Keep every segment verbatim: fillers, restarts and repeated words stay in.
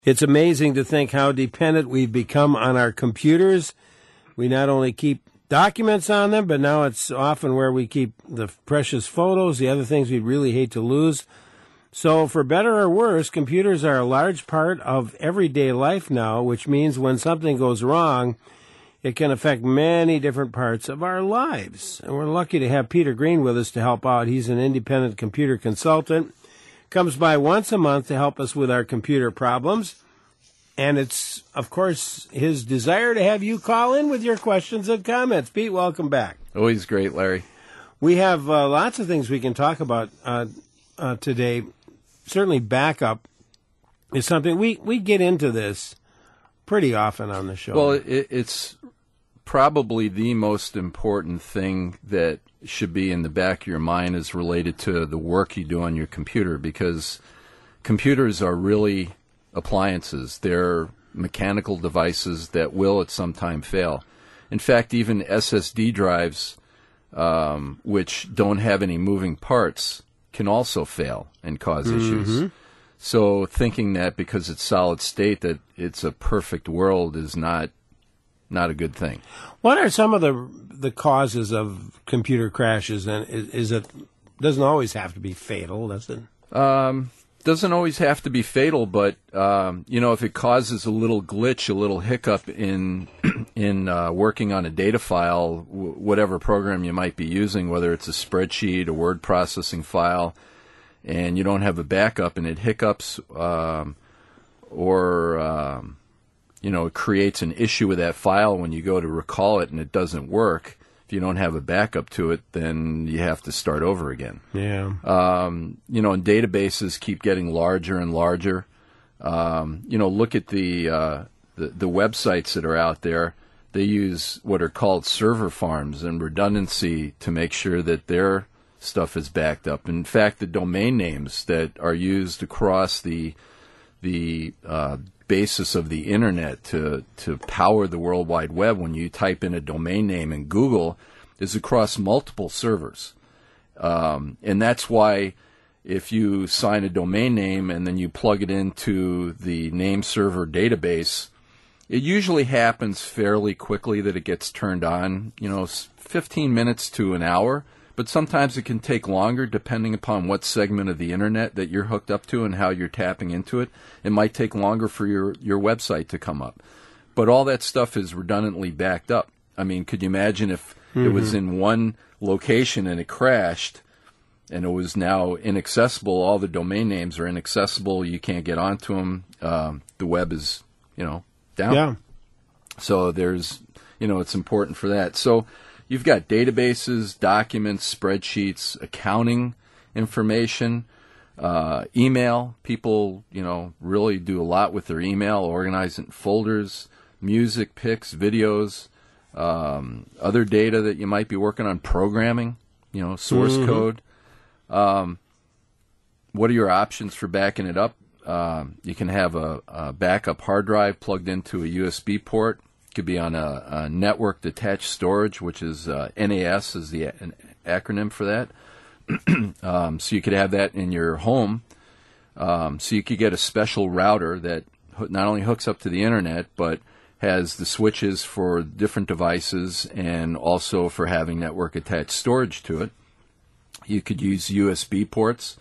It's amazing to think how dependent we've become on our computers. We not only keep documents on them, but now it's often where we keep the precious photos, the other things we'd really hate to lose. So for better or worse, computers are a large part of everyday life now, which means when something goes wrong, it can affect many different parts of our lives. And we're lucky to have Peter Green with us to help out. He's an independent computer consultant. Comes by once a month to help us with our computer problems. And it's, of course, his desire to have you call in with your questions and comments. Pete, welcome back. Always great, Larry. We have uh, lots of things we can talk about uh, uh, today. Certainly backup is something we, we get into this pretty often on the show. Well, it, it's probably the most important thing that should be in the back of your mind is related to the work you do on your computer, because computers are really appliances. They're mechanical devices that will at some time fail. In fact, even S S D drives, um, which don't have any moving parts, can also fail and cause mm-hmm. issues. So thinking that because it's solid state that it's a perfect world is not not a good thing. What are some of the the causes of computer crashes? And is, is it doesn't always have to be fatal, does it? Um, doesn't always have to be fatal, but um, you know, if it causes a little glitch, a little hiccup in in uh, working on a data file, w- whatever program you might be using, whether it's a spreadsheet, a word processing file, and you don't have a backup, and it hiccups, um, or um, you know, it creates an issue with that file when you go to recall it and it doesn't work. If you don't have a backup to it, then you have to start over again. Yeah. Um, you know, and databases keep getting larger and larger. Um, you know, look at the, uh, the the websites that are out there. They use what are called server farms and redundancy to make sure that their stuff is backed up. In fact, the domain names that are used across the the uh, basis of the internet to to power the World Wide Web, when you type in a domain name in Google, is across multiple servers. Um, and that's why if you sign a domain name and then you plug it into the name server database, it usually happens fairly quickly that it gets turned on, you know, fifteen minutes to an hour. But sometimes it can take longer depending upon what segment of the internet that you're hooked up to and how you're tapping into it. It might take longer for your, your website to come up. But all that stuff is redundantly backed up. I mean, could you imagine if mm-hmm. it was in one location and it crashed and it was now inaccessible, all the domain names are inaccessible, you can't get onto them, um, the web is, you know, down. Yeah. So there's, you know, it's important for that. So you've got databases, documents, spreadsheets, accounting information, uh, email. People, you know, really do a lot with their email, organize it in folders, music, pics, videos, um, other data that you might be working on, programming, you know, source mm-hmm. code. Um, what are your options for backing it up? Um, you can have a, a backup hard drive plugged into a U S B port. Could be on a, a networked attached storage, which is uh, N A S is the a- an acronym for that. um, so you could have that in your home. Um, so you could get a special router that ho- not only hooks up to the internet, but has the switches for different devices and also for having network attached storage to it. You could use U S B ports.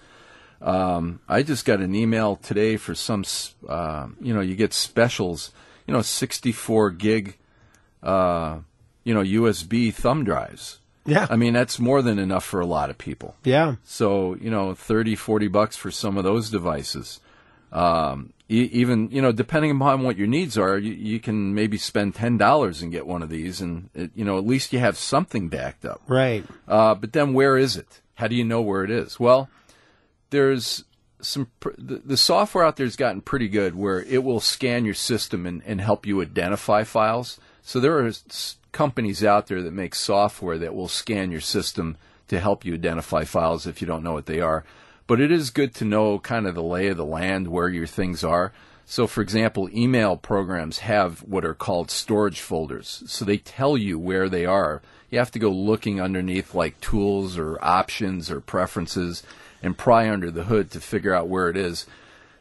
Um, I just got an email today for some, uh, you know, you get specials. You know, sixty-four gig, uh, you know, U S B thumb drives. Yeah. I mean, that's more than enough for a lot of people. Yeah. So, you know, thirty, forty bucks for some of those devices. Um, e- even, you know, depending upon what your needs are, you, you can maybe spend ten dollars and get one of these. And, it, you know, at least you have something backed up. Right. Uh, but then where is it? How do you know where it is? Well, there's some pr- the, the software out there has gotten pretty good where it will scan your system and, and help you identify files. So there are s- companies out there that make software that will scan your system to help you identify files if you don't know what they are. But it is good to know kind of the lay of the land, where your things are. So, for example, email programs have what are called storage folders. So they tell you where they are. You have to go looking underneath like tools or options or preferences and pry under the hood to figure out where it is.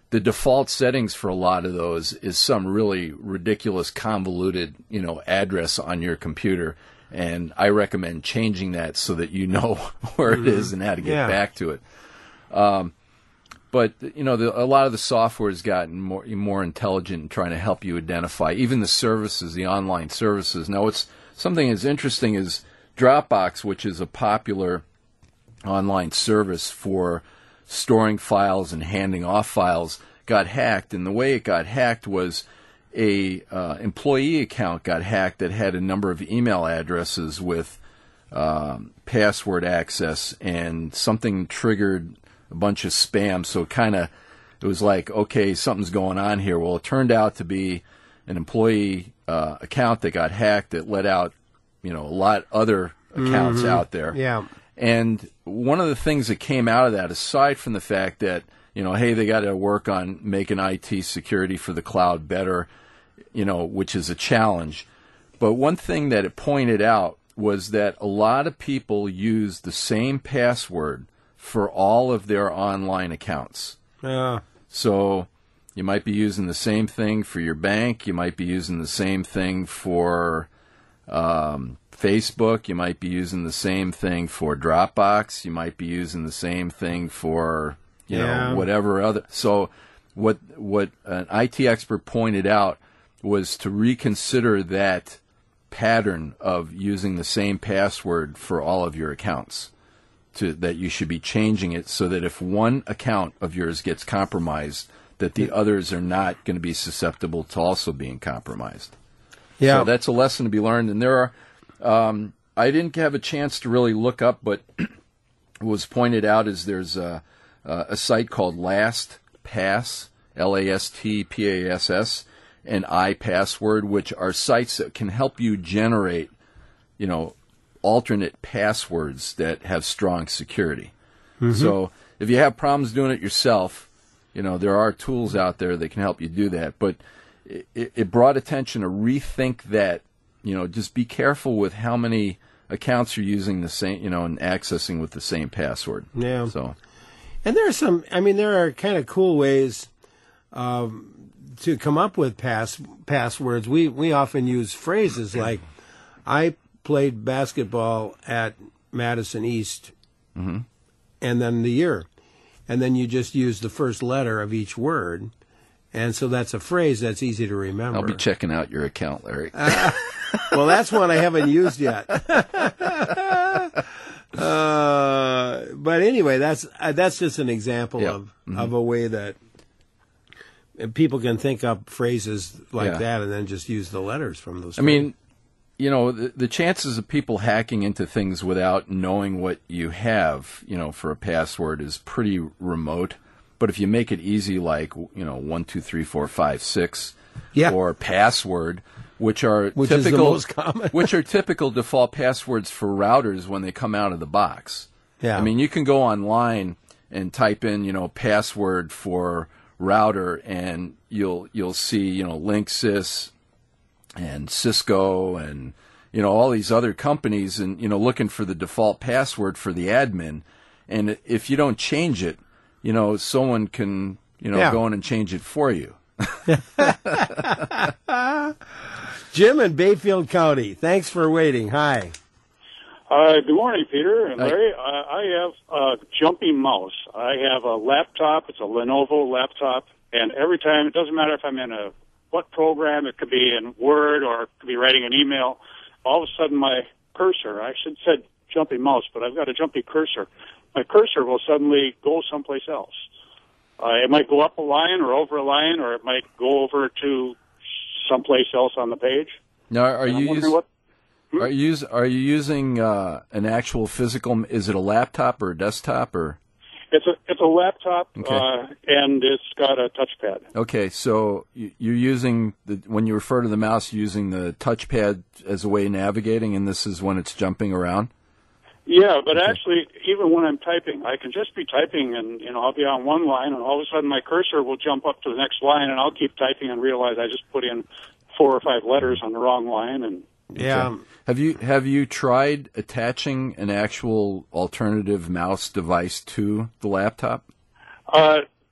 the default settings for a lot of those is some really ridiculous, convoluted, you know, address on your computer. And I recommend changing that so that you know where it is and how to get Yeah. back to it. Um, but, you know, the, a lot of the software has gotten more more intelligent in trying to help you identify, even the services, the online services. Now, what's something that's interesting is Dropbox, which is a popular online service for storing files and handing off files, got hacked. And the way it got hacked was a uh, employee account got hacked that had a number of email addresses with um, password access, and something triggered a bunch of spam. So it kind of, it was like, okay, something's going on here. Well, it turned out to be an employee uh, account that got hacked that let out, you know, a lot other accounts Mm-hmm. out there. Yeah. And one of the things that came out of that, aside from the fact that, you know, hey, they got to work on making I T security for the cloud better, you know, which is a challenge. But one thing that it pointed out was that a lot of people use the same password for all of their online accounts. Uh, So you might be using the same thing for your bank. You might be using the same thing for um, Facebook. You might be using the same thing for Dropbox. You might be using the same thing for, you Yeah. know, whatever other. So what what an I T expert pointed out was to reconsider that pattern of using the same password for all of your accounts. To, that you should be changing it so that if one account of yours gets compromised, that the others are not going to be susceptible to also being compromised. yeah. So that's a lesson to be learned. And there are, um, I didn't have a chance to really look up, but was pointed out is there's a, a site called LastPass, L A S T P A S S, and iPassword, which are sites that can help you generate, you know, alternate passwords that have strong security. Mm-hmm. So if you have problems doing it yourself, you know, there are tools out there that can help you do that. But it, it brought attention to rethink that, you know, just be careful with how many accounts you're using the same, you know, and accessing with the same password. Yeah. So, And there are some, I mean, there are kind of cool ways um, to come up with pass passwords. We, we often use phrases like, I played basketball at Madison East, mm-hmm. and then the year. And then you just use the first letter of each word. And so that's a phrase that's easy to remember. I'll be checking out your account, Larry. Uh, well, that's one I haven't used yet. uh, but anyway, that's uh, that's just an example Yep. of, Mm-hmm. of a way that people can think up phrases like Yeah. that and then just use the letters from those I mean, you know, the, the chances of people hacking into things without knowing what you have, you know, for a password is pretty remote. But if you make it easy, like, you know, one, two, three, four, five, six, Yeah. or password, which are Which is the typical, most common. which are typical default passwords for routers when they come out of the box. Yeah. I mean, you can go online and type in, you know, password for router, and you'll you'll see, you know, Linksys and Cisco and, you know, all these other companies, and, you know, looking for the default password for the admin. And if you don't change it, you know, someone can, you know, Yeah. go in and change it for you. Jim in Bayfield County, thanks for waiting. Hi. Uh, good morning, Peter and Hi. Larry. I, I have a jumpy mouse. I have a laptop. It's a Lenovo laptop, and every time, it doesn't matter if I'm in a what program, it could be in Word or it could be writing an email. All of a sudden, my cursor, I should have said jumpy mouse, but I've got a jumpy cursor. My cursor will suddenly go someplace else. Uh, it might go up a line or over a line, or it might go over to someplace else on the page. Now, are And I'm you wondering using? what Are you use, are you using uh, an actual physical? Is it a laptop or a desktop or? It's a it's a laptop, Okay. uh, and it's got a touchpad. Okay, so you- you're using the when you refer to the mouse, you're using the touchpad as a way of navigating, and this is when it's jumping around. Yeah, but actually, even when I'm typing, I can just be typing, and you know, I'll be on one line, and all of a sudden my cursor will jump up to the next line, and I'll keep typing and realize I just put in four or five letters on the wrong line, and Yeah. Okay. Have you have you tried attaching an actual alternative mouse device to the laptop? uh,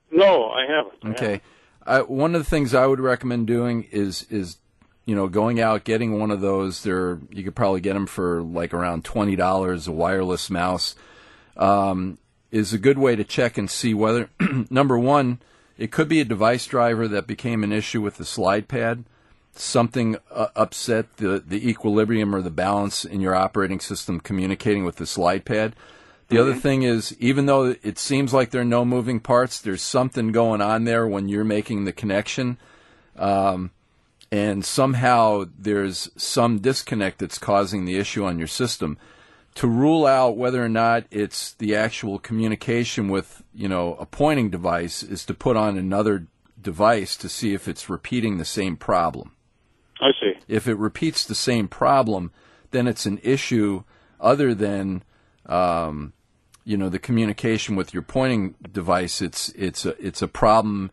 No, I haven't. I Okay. haven't. Uh, one of the things I would recommend doing is is you know going out getting one of those. They're you could probably get them for like around twenty dollars. A wireless mouse um, is a good way to check and see whether number one, it could be a device driver that became an issue with the slide pad. Something uh, upset the the equilibrium or the balance in your operating system communicating with the slide pad. The mm-hmm. other thing is, even though it seems like there are no moving parts, there's something going on there when you're making the connection. Um, and somehow there's some disconnect that's causing the issue on your system. To rule out whether or not it's the actual communication with, you know, a pointing device is to put on another device to see if it's repeating the same problem. I see. If it repeats the same problem, then it's an issue other than um, you know, the communication with your pointing device. It's it's a it's a problem,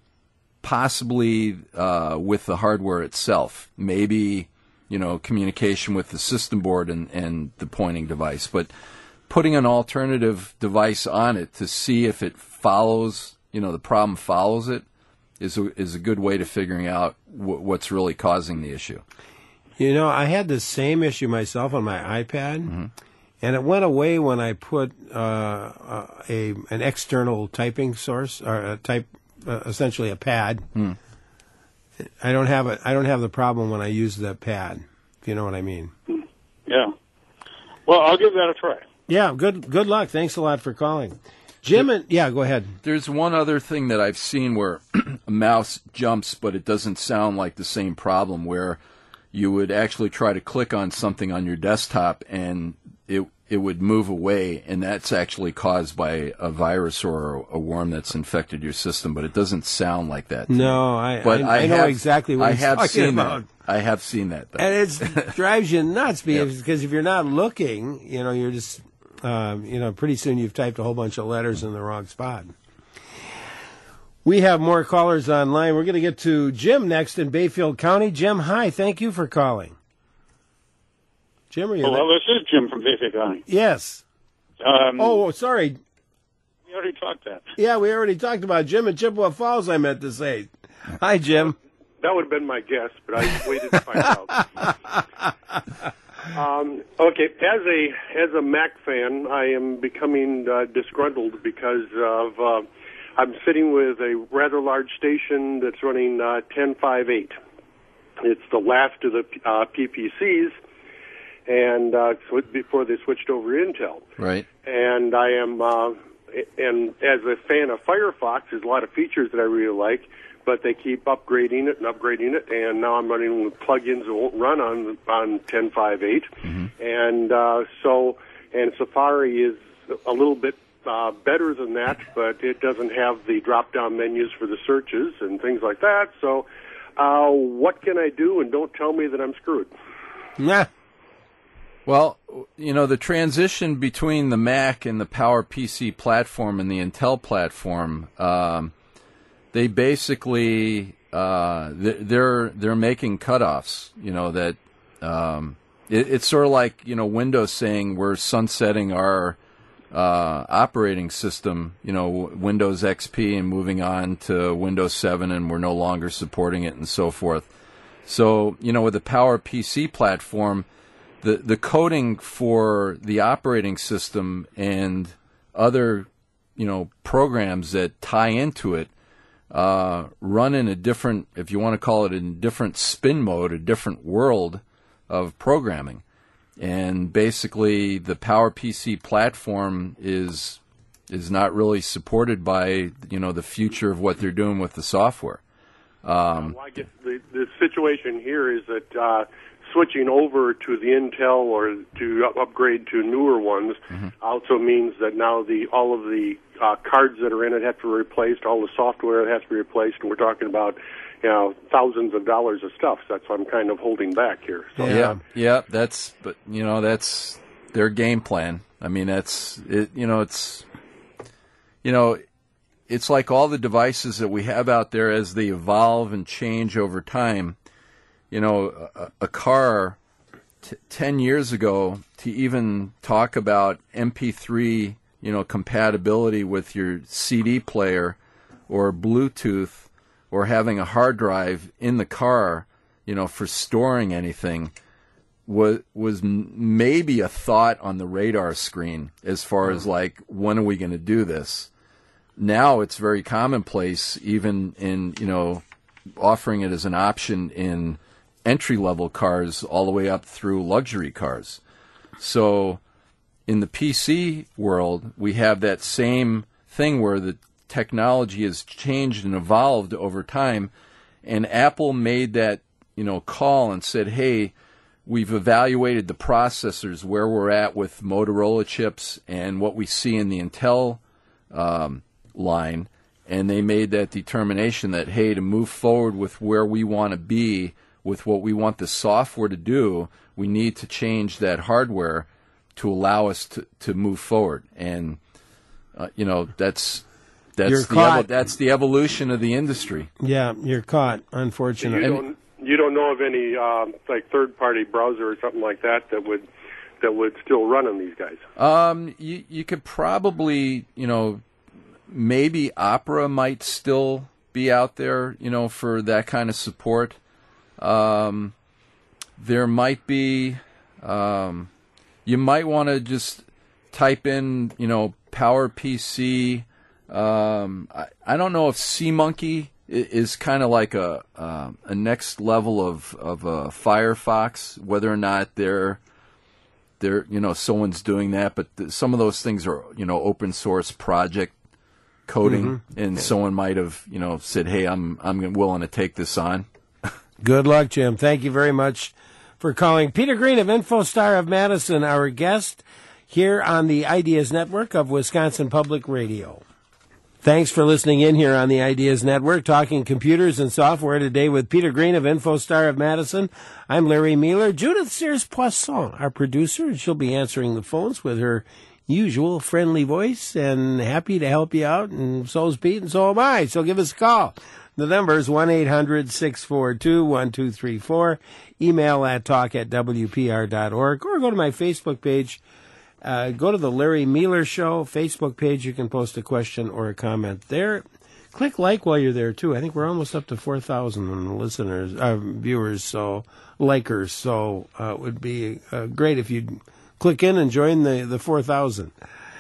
possibly uh, with the hardware itself. Maybe, you know, communication with the system board and, and the pointing device. But putting an alternative device on it to see if it follows, you know, the problem follows it, is a, is a good way to figuring out w- what's really causing the issue. You know, I had the same issue myself on my iPad. Mm-hmm. And it went away when I put uh, a an external typing source, or a type, uh, essentially a pad. Hmm. I don't have it. I don't have the problem when I use the pad. If you know what I mean. Yeah. Well, I'll give that a try. Yeah. Good. Good luck. Thanks a lot for calling, Jim. And yeah, go ahead. There's one other thing that I've seen where a mouse jumps, but it doesn't sound like the same problem. Where you would actually try to click on something on your desktop and it it would move away, and that's actually caused by a virus or a worm that's infected your system, but it doesn't sound like that. No, I, but I, I know have, exactly what I he's have talking seen about. That. I have seen that. Though. And it drives you nuts because Yep. because if you're not looking, you know, you're just, um, you know, pretty soon you've typed a whole bunch of letters in the wrong spot. We have more callers online. We're going to get to Jim next in Bayfield County. Jim, hi. Thank you for calling. Jim, are you Oh, there? well, this is Jim from Bayfield County. Yes. Um, Oh, sorry. we already talked that. Yeah, we already talked about Jim in Chippewa Falls, I meant to say. Hi, Jim. That would have been my guess, but I waited to find out. um, okay, as a as a Mac fan, I am becoming uh, disgruntled because of uh, I'm sitting with a rather large station that's running uh, ten point five point eight. It's the last of the uh, P P Cs. And uh, so before they switched over to Intel. Right. And I am, uh, and as a fan of Firefox, there's a lot of features that I really like, but they keep upgrading it and upgrading it, and now I'm running with plugins that won't run on on ten point five point eight. Mm-hmm. And uh, so, and Safari is a little bit uh, better than that, but it doesn't have the drop-down menus for the searches and things like that. So, uh, what can I do? And don't tell me that I'm screwed. Nah. Well, you know, the transition between the Mac and the PowerPC platform and the Intel platform, um, they basically uh, they're they're making cutoffs. You know that um, it, it's sort of like you know Windows saying we're sunsetting our uh, operating system, you know Windows X P, and moving on to Windows seven, and we're no longer supporting it, and so forth. So you know with the PowerPC platform. The the coding for the operating system and other, you know, programs that tie into it uh, run in a different, if you want to call it, a different spin mode, a different world of programming. And basically, the PowerPC platform is is not really supported by, you know, the future of what they're doing with the software. Um, well, I guess the the situation here is that. Uh, Switching over to the Intel or to upgrade to newer ones mm-hmm. also means that now the all of the uh, cards that are in it have to be replaced, all the software has to be replaced, and we're talking about you know thousands of dollars of stuff. So that's why I'm kind of holding back here. So, yeah, yeah, yeah, that's but you know that's their game plan. I mean, that's it. You know, it's you know, it's like all the devices that we have out there as they evolve and change over time. You know, a, a car t- ten years ago to even talk about M P three, you know, compatibility with your C D player or Bluetooth or having a hard drive in the car, you know, for storing anything was was maybe a thought on the radar screen as far as like, when are we going to do this? Now it's very commonplace, even in, you know, offering it as an option in entry-level cars all the way up through luxury cars. So in the P C world, we have that same thing where the technology has changed and evolved over time, and Apple made that, you know, call and said, hey, we've evaluated the processors, where we're at with Motorola chips and what we see in the Intel um, line, and they made that determination that, hey, to move forward with where we want to be, with what we want the software to do, we need to change that hardware to allow us to, to move forward. And, uh, you know, that's that's You're the caught. evo- that's the evolution of the industry. Yeah, you're caught, unfortunately. You don't you don't know of any um, like third-party browser or something like that that would that would still run on these guys? Um, you you could probably, you know, maybe Opera might still be out there, you know, for that kind of support. Um, there might be, um, you might want to just type in, you know, PowerPC. Um, I, I don't know if SeaMonkey is kind of like a uh, a next level of of uh, Firefox. Whether or not they're they're you know someone's doing that, but th- some of those things are, you know, open source project coding, mm-hmm. and someone might have, you know, said, "Hey, I'm I'm willing to take this on." Good luck, Jim. Thank you very much for calling. Peter Green of InfoStar of Madison, our guest here on the Ideas Network of Wisconsin Public Radio. Thanks for listening in here on the Ideas Network, talking computers and software today with Peter Green of InfoStar of Madison. I'm Larry Mueller. Judith Sears-Poisson, our producer, and she'll be answering the phones with her usual friendly voice, and happy to help you out, and so's Pete, and so am I. So give us a call. The number is one eight hundred six four two one two three four. Email at talk at w p r dot org, or go to my Facebook page. Uh, go to the Larry Mueller Show Facebook page. You can post a question or a comment there. Click like while you're there, too. I think we're almost up to four thousand listeners, uh, viewers, so likers. So uh, it would be uh, great if you'd click in and join the, the four thousand.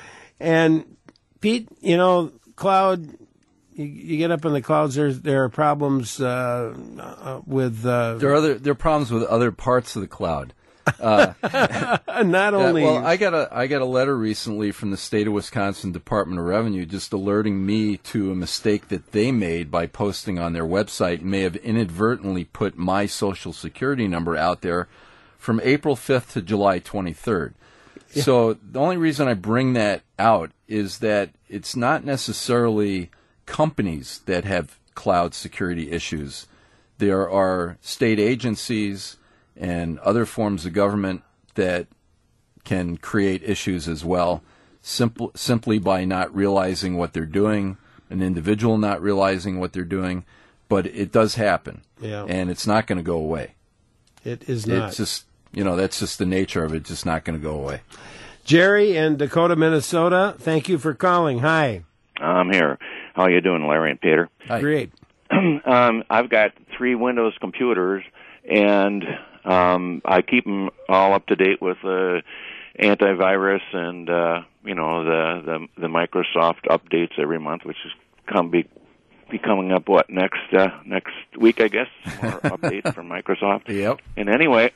And, Pete, you know, cloud, you, you get up in the clouds, there's, there are problems uh, uh, with... Uh, there are other there are problems with other parts of the cloud. Uh, Not only... Uh, well, I got a I got a letter recently from the state of Wisconsin Department of Revenue just alerting me to a mistake that they made by posting on their website, may have inadvertently put my Social Security number out there from April fifth to July twenty-third. Yeah. So the only reason I bring that out is that it's not necessarily companies that have cloud security issues. There are state agencies and other forms of government that can create issues as well, simple, simply by not realizing what they're doing, an individual not realizing what they're doing. But it does happen, yeah. and it's not going to go away. It is not. It's just, you know, that's just the nature of it, just not going to go away. Jerry in Dakota, Minnesota, thank you for calling. Hi. I'm here. How are you doing, Larry and Peter? Hi. Great. um, I've got three Windows computers, and um, I keep them all up to date with uh, antivirus and uh, you know the, the the Microsoft updates every month, which is come be, be coming up what next uh, next week, I guess, more updates from Microsoft. Yep. And anyway,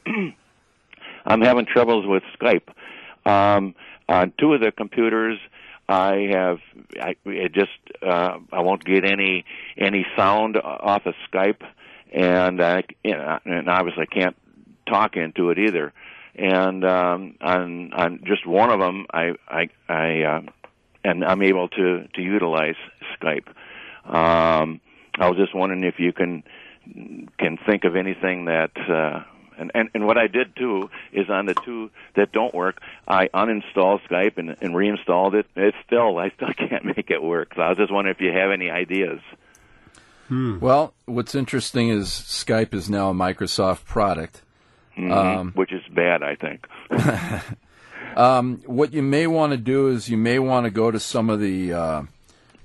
I'm having troubles with Skype. Um, on two of the computers, I have I it just uh, I won't get any any sound off of Skype, and I you know, and obviously I can't talk into it either. And um, on on just one of them, I I I uh, and I'm able to to utilize Skype. Um, I was just wondering if you can can think of anything that. Uh, And, and and what I did, too, is on the two that don't work, I uninstalled Skype and, and reinstalled it. It's still, I still can't make it work. So I was just wondering if you have any ideas. Hmm. Well, what's interesting is Skype is now a Microsoft product. Mm-hmm. Um, which is bad, I think. um, what you may want to do is you may want to go to some of the uh,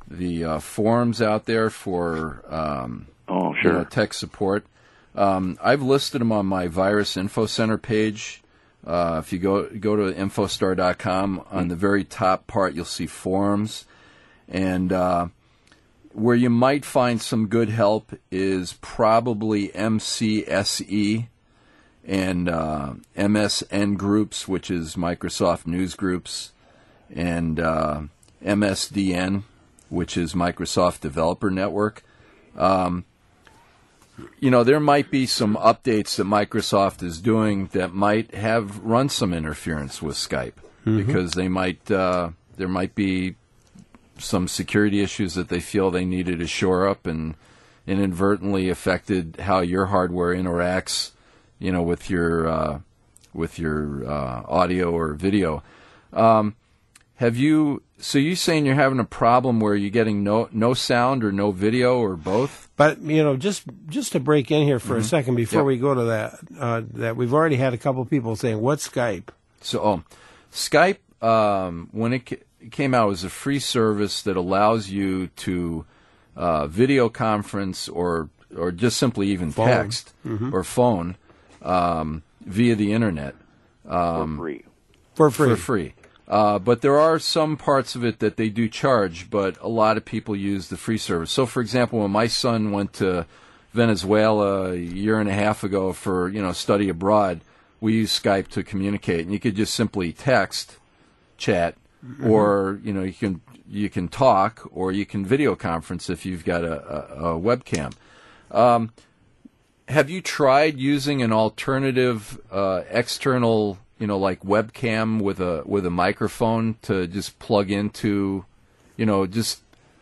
the uh, forums out there for um, Oh, you sure. know, tech support. Um, I've listed them on my Virus Info Center page. Uh, if you go go to infostar dot com, on the very top part, you'll see forums. And uh, where you might find some good help is probably M C S E and uh, M S N Groups, which is Microsoft News Groups, and uh, M S D N, which is Microsoft Developer Network. Um, you know, there might be some updates that Microsoft is doing that might have run some interference with Skype, mm-hmm. because they might uh, there might be some security issues that they feel they needed to shore up, and inadvertently affected how your hardware interacts, you know, with your uh, with your uh, audio or video. Um, have you? So you saying you're having a problem where you're getting no no sound or no video or both? But you know, just just to break in here for Mm-hmm. a second before Yep. we go to that, uh, that we've already had a couple people saying, "What's Skype?" So oh, Skype, um, when it ca- came out, was a free service that allows you to uh, video conference or or just simply even Phone. text Mm-hmm. or phone um, via the internet For free. For free. for free. Uh, but there are some parts of it that they do charge, but a lot of people use the free service. So, for example, when my son went to Venezuela a year and a half ago for, you know, study abroad, we used Skype to communicate, and you could just simply text, chat, mm-hmm. or, you know, you can you can talk, or you can video conference if you've got a, a, a webcam. Um, have you tried using an alternative uh, external, you know, like webcam with a with a microphone to just plug into, you know, just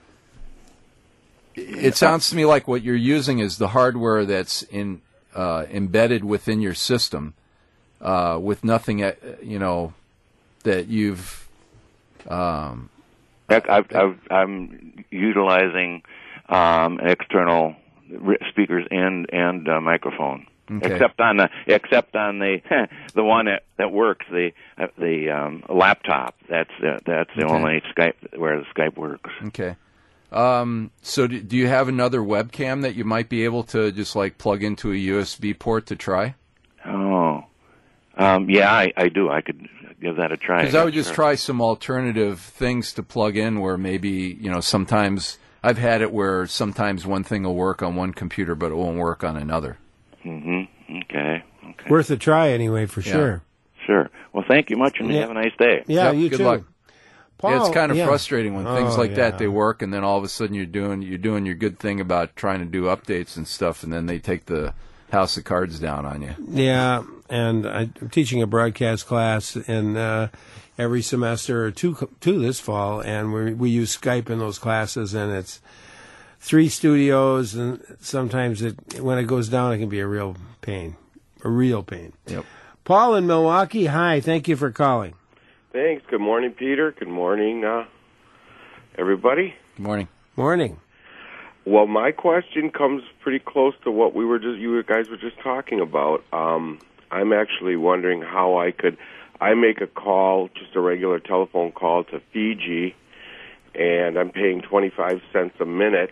it sounds to me like what you're using is the hardware that's in uh, embedded within your system, uh, with nothing, uh, you know, that you've. Um, Heck, I've, I've, I'm utilizing um, external r- speakers and and uh, microphone. Okay. Except on the except on the the one that, that works, the uh, the um, laptop. That's uh, that's the Okay. only Skype where the Skype works. Okay. Um, so do, do you have another webcam that you might be able to just like plug into a U S B port to try? Oh, um, yeah, I, I do. I could give that a try. Because I would just Sure. try some alternative things to plug in where maybe, you know, sometimes I've had it where sometimes one thing will work on one computer but it won't work on another. Mm-hmm. Okay. Okay. Worth a try anyway, for Yeah. sure. Sure. Well, thank you much, and Yeah. have a nice day. Yeah, Yep, you good too. luck. Paul, yeah, it's kind of yeah. frustrating when things Oh, like that yeah. they work, and then all of a sudden you're doing you're doing your good thing about trying to do updates and stuff, and then they take the house of cards down on you. Yeah, and I'm teaching a broadcast class in uh, every semester, or two two this fall, and we we use Skype in those classes, and it's three studios, and sometimes it when it goes down, it can be a real pain, a real pain. Yep. Paul in Milwaukee, hi, thank you for calling. Thanks. Good morning, Peter. Good morning, uh, everybody. Good morning. Morning. Well, my question comes pretty close to what we were just you guys were just talking about. Um, I'm actually wondering how I could. I make a call, just a regular telephone call to Fiji, and I'm paying twenty-five cents a minute.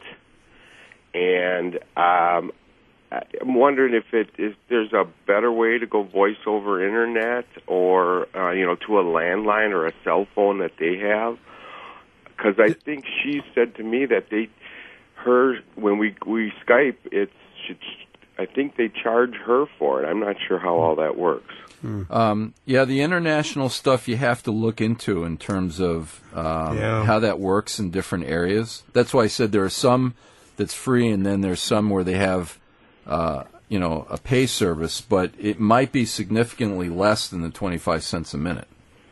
And um, I'm wondering if it if there's a better way to go voice over internet, or uh, you know, to a landline or a cell phone that they have. Because I think she said to me that they, her when we we Skype, it's I think they charge her for it. I'm not sure how all that works. Um, yeah, the international stuff you have to look into in terms of um, Yeah. how that works in different areas. That's why I said there are some that's free, and then there's some where they have, uh, you know, a pay service, but it might be significantly less than the twenty-five cents a minute.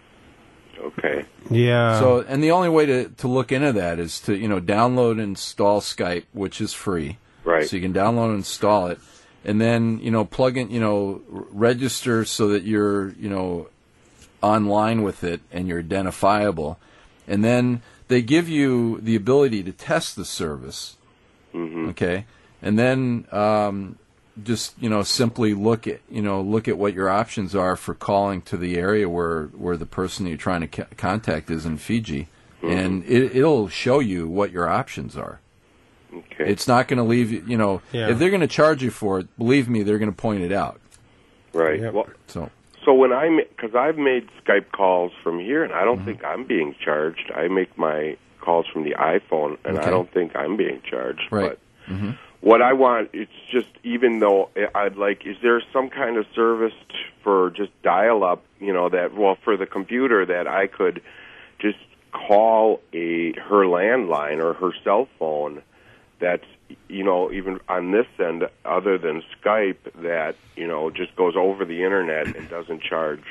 Okay. Yeah. So, and the only way to, to look into that is to, you know, download and install Skype, which is free. Right. So you can download and install it, and then, you know, plug in, you know, r- register so that you're, you know, online with it and you're identifiable. And then they give you the ability to test the service. Mm-hmm. Okay. And then um, just, you know, simply look at, you know, look at what your options are for calling to the area where, where the person you're trying to ca- contact is in Fiji. and it, it'll show you what your options are. Okay. It's not going to leave you, you know, Yeah. if they're going to charge you for it, believe me, they're going to point it out. Right. Yep. Well, So, so when I, because I've made Skype calls from here, and I don't Mm-hmm. think I'm being charged. I make my calls from the iPhone, and Okay. I don't think I'm being charged. Right. But Mm-hmm. what I want, it's just, even though I'd like, is there some kind of service t- for just dial-up, you know, that, well, for the computer that I could just call a her landline or her cell phone that's, you know, even on this end, other than Skype, that, you know, just goes over the internet and doesn't charge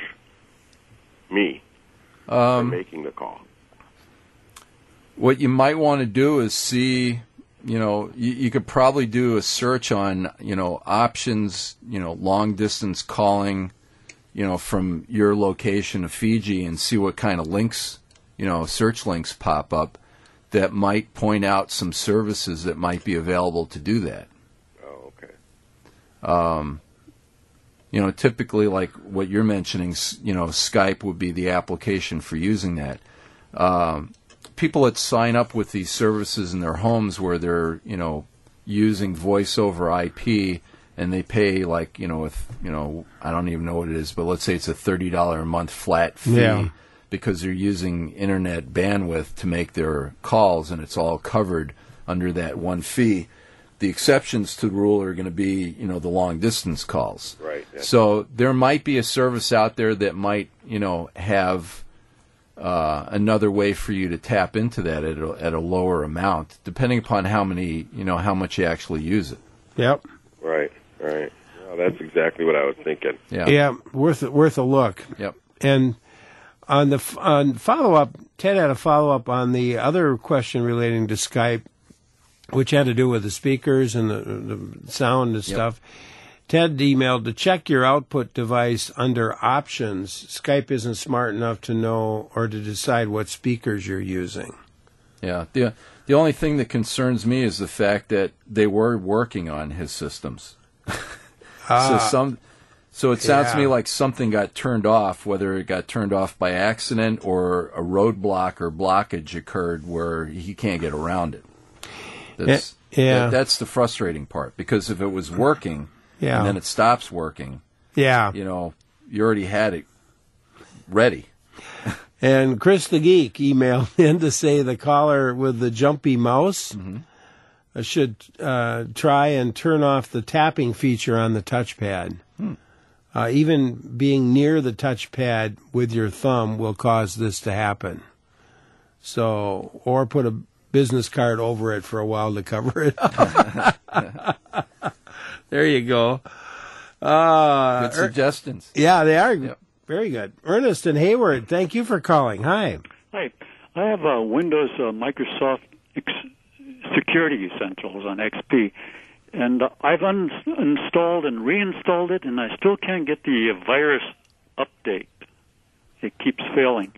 me for um, making the call. what you might want to do is see, you know, you, you could probably do a search on, you know, options, you know, long distance calling, you know, from your location to Fiji and see what kind of links, you know, search links pop up that might point out some services that might be available to do that. Oh, okay. Um, you know, typically like what you're mentioning, s- you know, Skype would be the application for using that. Um, people that sign up with these services in their homes where they're, you know, using voice over I P and they pay like, you know, if, you know, I don't even know what it is, but let's say it's a thirty dollars a month flat fee Yeah. because they're using internet bandwidth to make their calls and it's all covered under that one fee. The exceptions to the rule are going to be, you know, the long distance calls. Right. Yeah. So there might be a service out there that might, you know, have uh, another way for you to tap into that at a, at a lower amount, depending upon how many, you know, how much you actually use it. Yep. Right, right. Well, that's exactly what I was thinking. Yeah. Yeah, worth worth a look. Yep. And on the f- on follow up, Ted had a follow up on the other question relating to Skype, which had to do with the speakers and the, the sound and Yep. stuff. Ted emailed to check your output device under options. Skype isn't smart enough to know or to decide what speakers you're using. Yeah. The the only thing that concerns me is the fact that they were working on his systems. so some so it sounds to me yeah. like something got turned off, whether it got turned off by accident or a roadblock or blockage occurred where he can't get around it. That's, yeah. that- that's the frustrating part, because if it was working Yeah. and then it stops working, Yeah. you know, you already had it ready. And Chris the Geek emailed in to say the caller with the jumpy mouse uh, should uh, try and turn off the tapping feature on the touchpad. Hmm. Uh, even being near the touchpad with your thumb will cause this to happen. So, or put a business card over it for a while to cover it up. There you go. Uh, Good er- suggestions. yeah, they are. Yep. Very good. Ernest and Hayward, thank you for calling. Hi. Hi, I have a Windows uh, Microsoft Ex- Security Essentials on X P, and uh, I've uninstalled and reinstalled it, and I still can't get the uh, virus update. It keeps failing.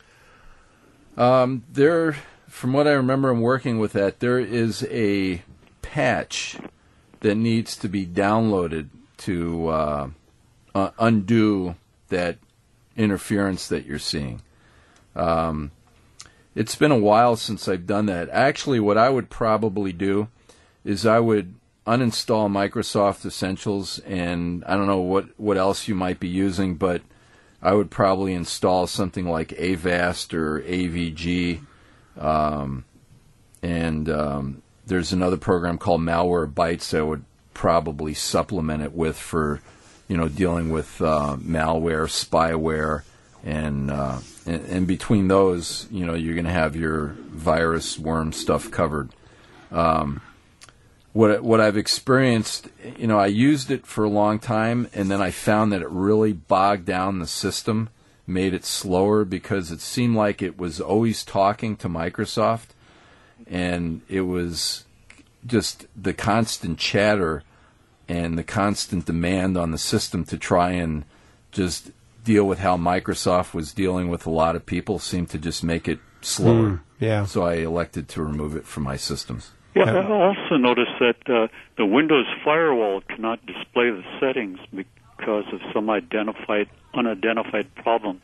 Um, there, from what I remember, I'm working with that. There is a patch that needs to be downloaded to uh, uh, undo that interference that you're seeing. Um, it's been a while since I've done that. Actually, what I would probably do is I would uninstall Microsoft Essentials, and I don't know what, what else you might be using, but I would probably install something like Avast or A V G, um, and um, there's another program called Malwarebytes that I would probably supplement it with for, you know, dealing with uh, malware, spyware, and, uh, and and between those, you know, you're going to have your virus, worm stuff covered. Um, what what I've experienced, you know, I used it for a long time, and then I found that it really bogged down the system, made it slower because it seemed like it was always talking to Microsoft, and it was just the constant chatter and the constant demand on the system to try and just deal with how Microsoft was dealing with a lot of people seemed to just make it slower. Mm, yeah. So I elected to remove it from my systems. Yeah, I also noticed that uh, the Windows firewall cannot display the settings because of some identified unidentified problem,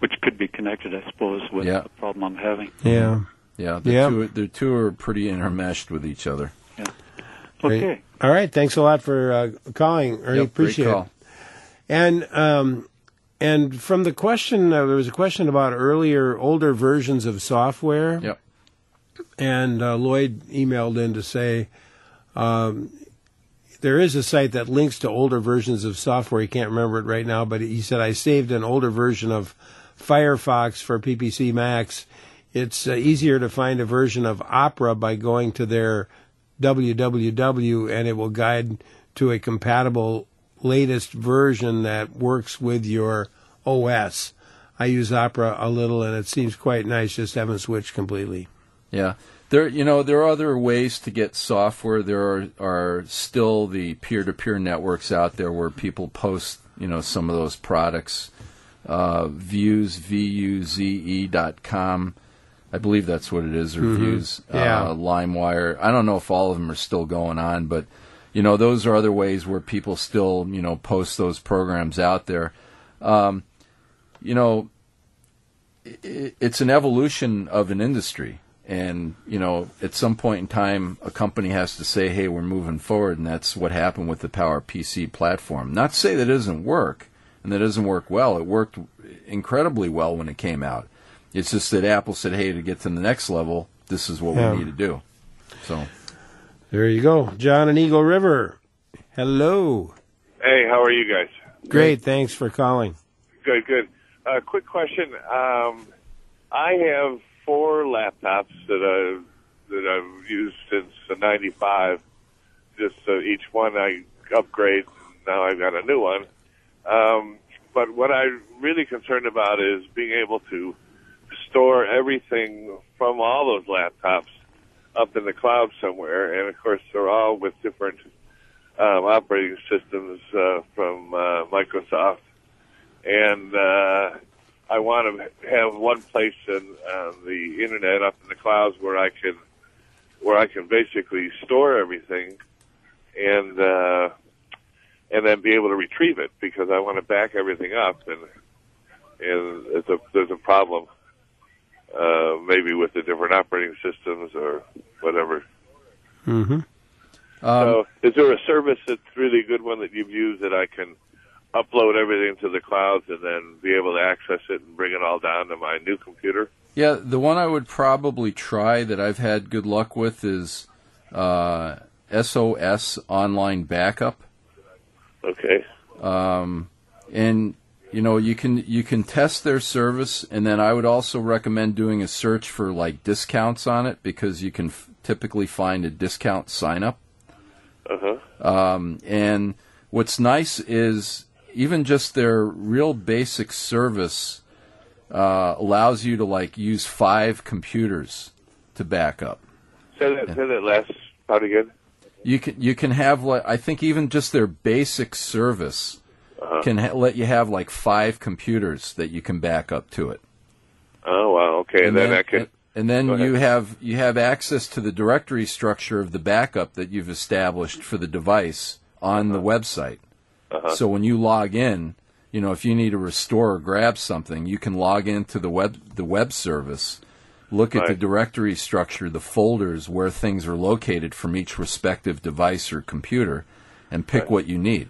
which could be connected, I suppose, with Yeah. the problem I'm having. Yeah. Yeah, the Yeah. two the two are pretty intermeshed with each other. Yeah. Great. Okay. All right. Thanks a lot for uh, calling, Ernie. Yep, Appreciate great it. call. And um, and from the question, uh, there was a question about earlier, older versions of software. Yep. And uh, Lloyd emailed in to say um, there is a site that links to older versions of software. He can't remember it right now, but he said, I saved an older version of Firefox for P P C Macs. It's uh, easier to find a version of Opera by going to their w w w, and it will guide to a compatible latest version that works with your O S. I use Opera a little, and it seems quite nice. Just haven't switched completely. Yeah, there you know there are other ways to get software. There are are still the peer-to-peer networks out there where people post you know some of those products. Uh, Views, V U Z E dot com, I believe that's what it is, or Mm-hmm. Views. Yeah. Uh, LimeWire. I don't know if all of them are still going on, but you know those are other ways where people still you know post those programs out there. Um, you know, it, it's an evolution of an industry. And, you know, at some point in time, a company has to say, hey, we're moving forward, and that's what happened with the PowerPC platform. Not to say that it doesn't work, and that it doesn't work well. It worked incredibly well when it came out. It's just that Apple said, hey, to get to the next level, this is what Yeah. we need to do. So, There you go. John in Eagle River. Hello. Hey, how are you guys? Great. Thanks for calling. Good, good. Uh, quick question. Um, I have four laptops that I that I've used since ninety-five. Just uh, each one I upgrade. Now I've got a new one. Um, but what I'm really concerned about is being able to store everything from all those laptops up in the cloud somewhere. And of course, they're all with different um, operating systems uh, from uh, Microsoft. And uh, I want to have one place in uh, the internet up in the clouds where I can, where I can basically store everything, and uh, and then be able to retrieve it, because I want to back everything up, and and it's a, there's a problem, uh, maybe with the different operating systems or whatever. Mm-hmm. um, So, is there a service that's really a good one that you've used that I can upload everything to the clouds and then be able to access it and bring it all down to my new computer? yeah, the one I would probably try that I've had good luck with is uh, S O S Online Backup. Okay. Um, and you know you can you can test their service, and then I would also recommend doing a search for like discounts on it, because you can f- typically find a discount sign up. Uh-huh. Um, and what's nice is even just their real basic service uh, allows you to like use five computers to back up. Say that, say that last part again. You can you can have like I think even just their basic service Uh-huh. can ha- let you have like five computers that you can back up to it. Oh, wow. Okay, and, then, I can... and, and then Go ahead. you have you have access to the directory structure of the backup that you've established for the device on the website. Uh-huh. So when you log in, you know, if you need to restore or grab something, you can log into the web the web service, look at the Right. directory structure, the folders where things are located from each respective device or computer, and pick Right. what you need.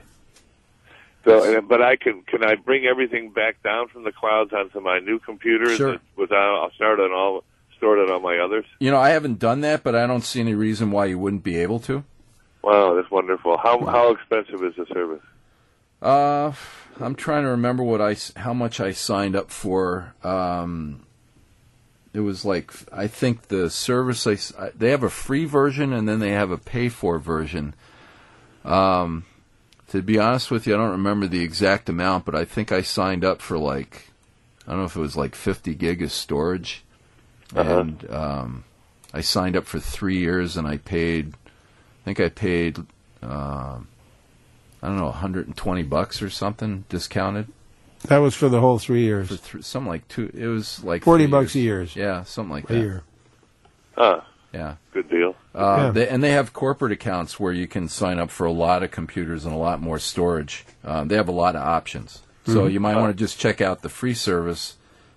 So, and- but I can can I bring everything back down from the clouds onto my new computer? Sure. Without, I'll start on all, store it on my others. You know, I haven't done that, but I don't see any reason why you wouldn't be able to. Wow, that's wonderful. How how expensive is the service? Uh, I'm trying to remember what I s- how much I signed up for. Um, it was like I think the service I, s- I- they have a free version and then they have a pay for version. Um, to be honest with you, I don't remember the exact amount, but I think I signed up for like I don't know if it was like fifty gig of storage, Uh-huh. and um, I signed up for three years and I paid. I think I paid. Um, I don't know, one hundred twenty bucks or something discounted. That was for the whole three years. For th- something like two. It was like Forty three bucks years. a year. Yeah, something like A that. year. Huh. Yeah. Good deal. Uh, Yeah. they, and they have corporate accounts where you can sign up for a lot of computers and a lot more storage. Um, they have a lot of options. So Mhm. you might want to just check out the free service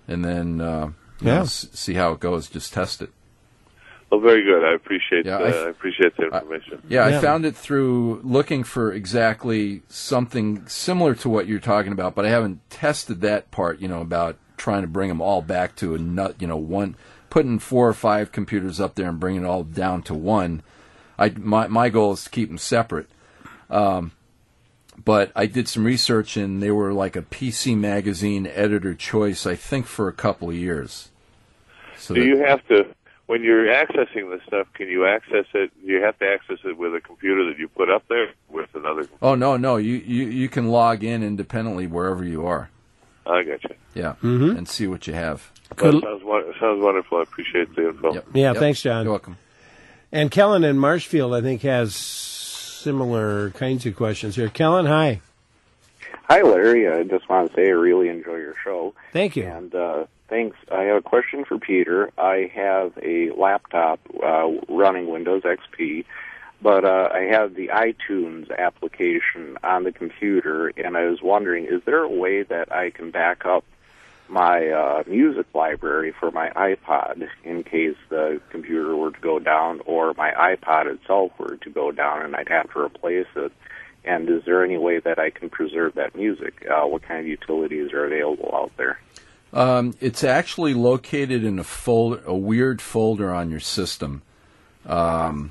and then uh, you Yeah. know, s- see how it goes. Just test it. Well, very good. I appreciate. Yeah, uh, I I, f- appreciate the information. Yeah, Yeah. I found it through looking for exactly something similar to what you're talking about, but I haven't tested that part, you know, about trying to bring them all back to a nut, you know, one, putting four or five computers up there and bringing it all down to one. I, my, my goal is to keep them separate. Um, but I did some research, and they were like a P C Magazine editor choice, I think, for a couple of years. So Do that- you have to, when you're accessing this stuff, can you access it? Do you have to access it with a computer that you put up there, with another? Oh, no, no, you, you, you can log in independently wherever you are. I got you. Yeah, Mhm. and see what you have. That sounds, won- sounds wonderful. I appreciate the info. Yep. Yeah, Yep. thanks, John. You're welcome. And Kellen in Marshfield, I think, has similar kinds of questions here. Kellen, hi. Hi, Larry. I just want to say I really enjoy your show. Thank you. And uh, thanks. I have a question for Peter. I have a laptop uh, running Windows X P, but uh, I have the iTunes application on the computer, and I was wondering, is there a way that I can back up my uh, music library for my iPod in case the computer were to go down or my iPod itself were to go down and I'd have to replace it? And is there any way that I can preserve that music? Uh, what kind of utilities are available out there? Um, it's actually located in a folder, a weird folder on your system. Um,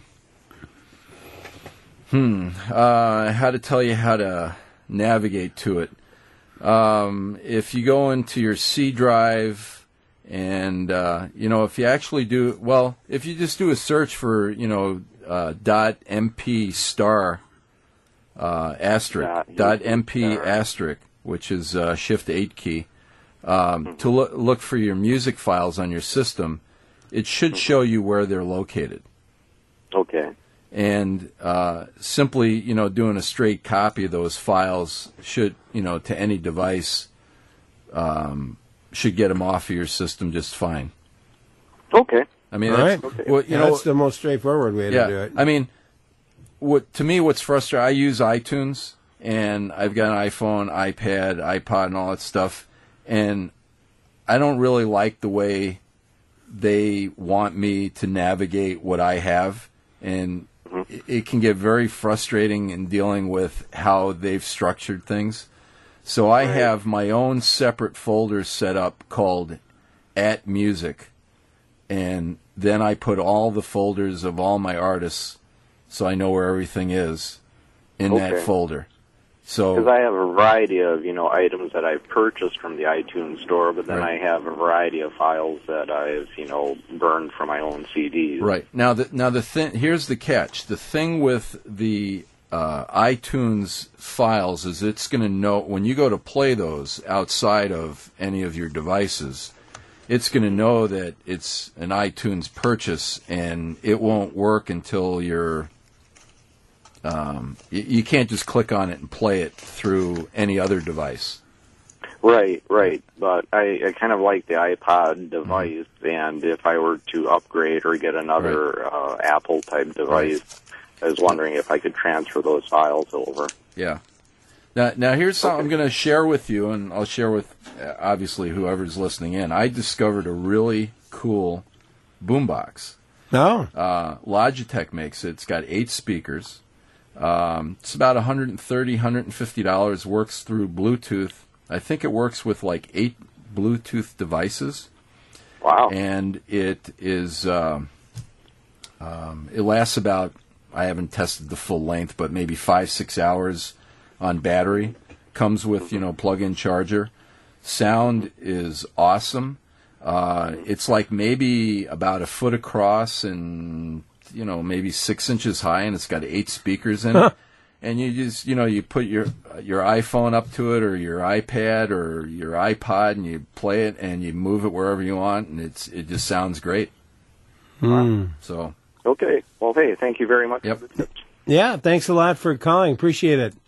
hmm. Uh, how to tell you how to navigate to it? Um, if you go into your C drive, and uh, you know, if you actually do well, if you just do a search for, you know, uh, dot mp star uh, asterisk Dot dot M mp P star. asterisk, which is uh, shift eight key, um, to look look for your music files on your system, it should show you where they're located. Okay. And uh, simply, you know, doing a straight copy of those files should, you know, to any device, um, should get them off of your system just fine. Okay. I mean, All that's, right. what, you Yeah, know, that's the most straightforward way yeah. to do it. I mean, what to me, what's frustrating, I use iTunes, and I've got an iPhone, iPad, iPod, and all that stuff, and I don't really like the way they want me to navigate what I have, and it, it can get very frustrating in dealing with how they've structured things. So I have my own separate folder set up called at music, and then I put all the folders of all my artists, so I know where everything is in that Okay. folder. So Because I have a variety of, you know, items that I've purchased from the iTunes store, but then Right. I have a variety of files that I've, you know, burned from my own C Ds. right now, the now the thing here's the catch: the thing with the uh, iTunes files is it's going to know when you go to play those outside of any of your devices. It's going to know that it's an iTunes purchase, and it won't work until you're. Um, you, you can't just click on it and play it through any other device. Right, right. But I, I kind of like the iPod Mm-hmm. device, and if I were to upgrade or get another uh, Apple-type device, I was wondering if I could transfer those files over. Yeah. Now, now here's something I'm going to share with you, and I'll share with uh, obviously whoever's listening in. I discovered a really cool boombox. No. Uh, Logitech makes it. It's got eight speakers. Um, it's about one hundred thirty dollars, one hundred fifty dollars. Works through Bluetooth. I think it works with like eight Bluetooth devices. Wow. And it is. Um, um, it lasts about. I haven't tested the full length, but maybe five six hours on battery. Comes with, you know, plug-in charger. Sound is awesome. Uh, it's like maybe about a foot across and, you know, maybe six inches high, and it's got eight speakers in it. And you just, you know, you put your your iPhone up to it, or your iPad, or your iPod, and you play it, and you move it wherever you want, and it's it just sounds great. Mm. So Okay. Well, hey, thank you very much. Yep. for the tips. Yeah, thanks a lot for calling. Appreciate it.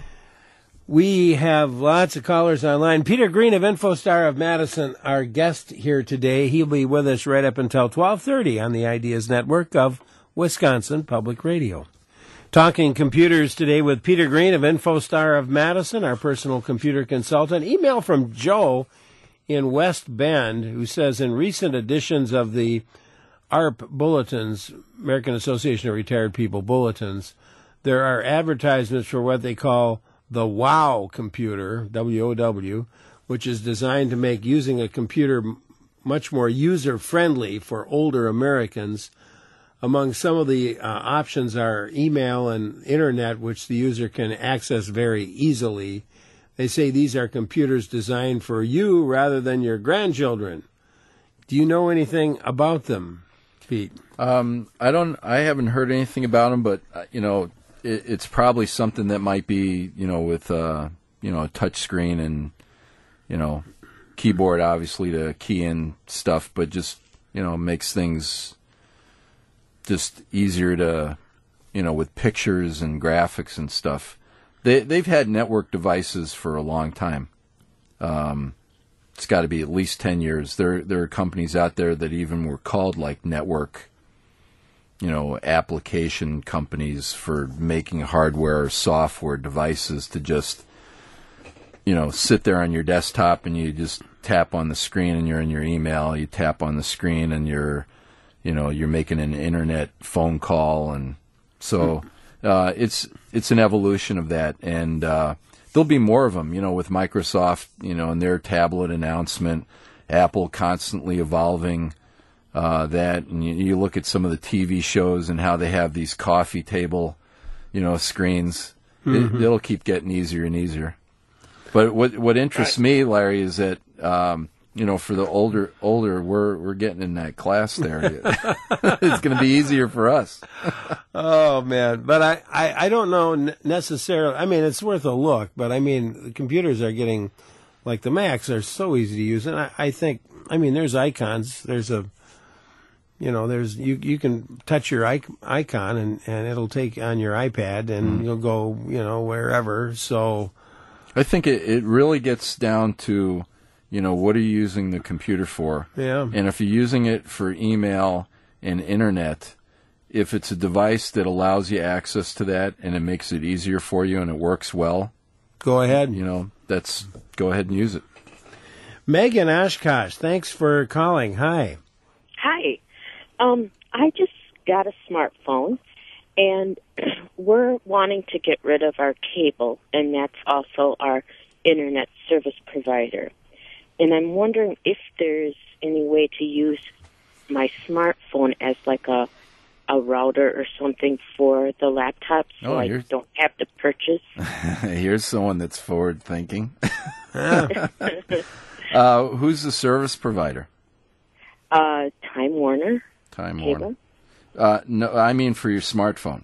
We have lots of callers online. Peter Green of InfoStar of Madison, our guest here today. He'll be with us right up until twelve thirty on the Ideas Network of Wisconsin Public Radio. Talking computers today with Peter Green of InfoStar of Madison, our personal computer consultant. Email from Joe in West Bend who says in recent editions of the A R P bulletins, American Association of Retired People bulletins, there are advertisements for what they call the WOW computer, W O W, which is designed to make using a computer much more user-friendly for older Americans. Among some of the uh, options are email and internet, which the user can access very easily. They say these are computers designed for you rather than your grandchildren. Do you know anything about them, Pete? Um, I don't. I haven't heard anything about them, but uh, you know, it, it's probably something that might be, you know, with uh, you know, a touch screen and, you know, keyboard obviously to key in stuff, but just, you know, makes things just easier to, you know, with pictures and graphics and stuff. They they've had network devices for a long time. Um, it's got to be at least ten years. There there are companies out there that even were called like network, you know, application companies for making hardware or software devices to just, you know, sit there on your desktop and you just tap on the screen and you're in your email. You tap on the screen and you're, you know, you're making an internet phone call, and so uh, it's it's an evolution of that, and uh, there'll be more of them. You know, with Microsoft, you know, and their tablet announcement, Apple constantly evolving uh, that, and you, you look at some of the T V shows and how they have these coffee table, you know, screens. Mm-hmm. It, it'll keep getting easier and easier. But what what interests me, Larry, is that um, you know, for the older older, we're we're getting in that class there. It's going to be easier for us. Oh man, but I, I, I don't know necessarily. I mean, it's worth a look, but I mean, the computers are getting, like the Macs, are so easy to use, and I, I think, I mean, there's icons. There's a, you know, there's you you can touch your icon and, and it'll take on your iPad and mm. you'll go, you know, wherever. So, I think it it really gets down to, you know, what are you using the computer for? Yeah. And if you're using it for email and internet, if it's a device that allows you access to that and it makes it easier for you and it works well, go ahead. You know, that's go ahead and use it. Megan Oshkosh, thanks for calling. Hi. Hi. Um, I just got a smartphone, and we're wanting to get rid of our cable, and that's also our internet service provider. And I'm wondering if there's any way to use my smartphone as like a a router or something for the laptop, so oh, I don't have to purchase. Here's someone that's forward thinking. uh, who's the service provider? Uh, Time Warner. Time cable. Warner. Uh, no, I mean for your smartphone.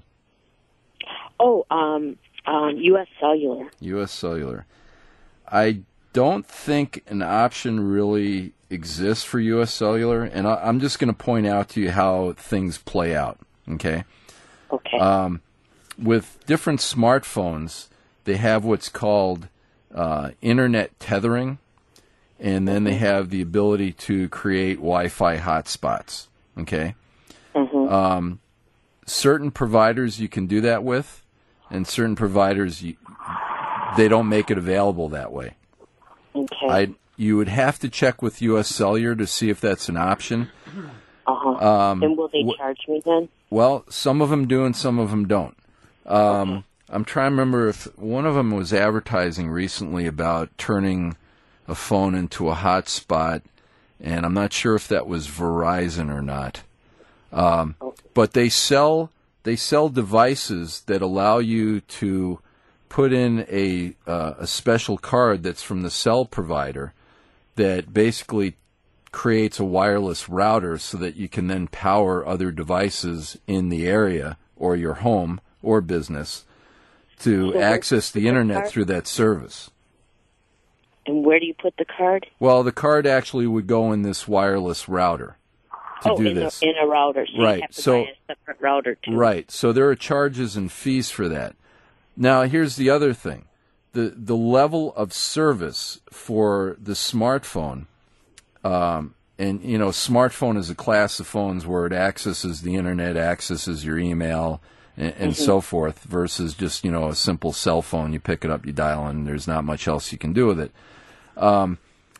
Oh, um, um, U S Cellular. U S Cellular. I don't think an option really exists for U S Cellular, and I, I'm just going to point out to you how things play out, okay? Okay. Um, with different smartphones, they have what's called uh, internet tethering, and then mm-hmm. they have the ability to create Wi-Fi hotspots, okay? Mm-hmm. Um, certain providers you can do that with, and certain providers, you, they don't make it available that way. Okay. I you would have to check with U S Cellular to see if that's an option. Uh-huh. Um, and will they wh- charge me then? Well, some of them do and some of them don't. Um, okay. I'm trying to remember if one of them was advertising recently about turning a phone into a hotspot, and I'm not sure if that was Verizon or not. Um, okay. But they sell they sell devices that allow you to put in a uh, a special card that's from the cell provider that basically creates a wireless router so that you can then power other devices in the area or your home or business to so access the internet card? through that service. And where do you put the card? Well, the card actually would go in this wireless router to oh, do in this. A, in a router, so right. you have to so, buy a separate router too. Right. So there are charges and fees for that. Now, here's the other thing. The the level of service for the smartphone, um, and, you know, smartphone is a class of phones where it accesses the internet, accesses your email, and, and mm-hmm. so forth, versus just, you know, a simple cell phone. You pick it up, you dial, and there's not much else you can do with it. Um,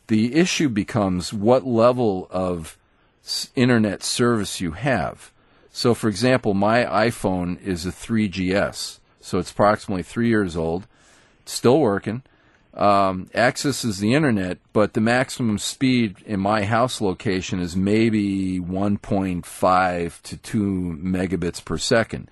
the issue becomes what level of s- internet service you have. So, for example, my iPhone is a three G S, so it's approximately three years old, it's still working, um, accesses the internet, but the maximum speed in my house location is maybe one point five to two megabits per second.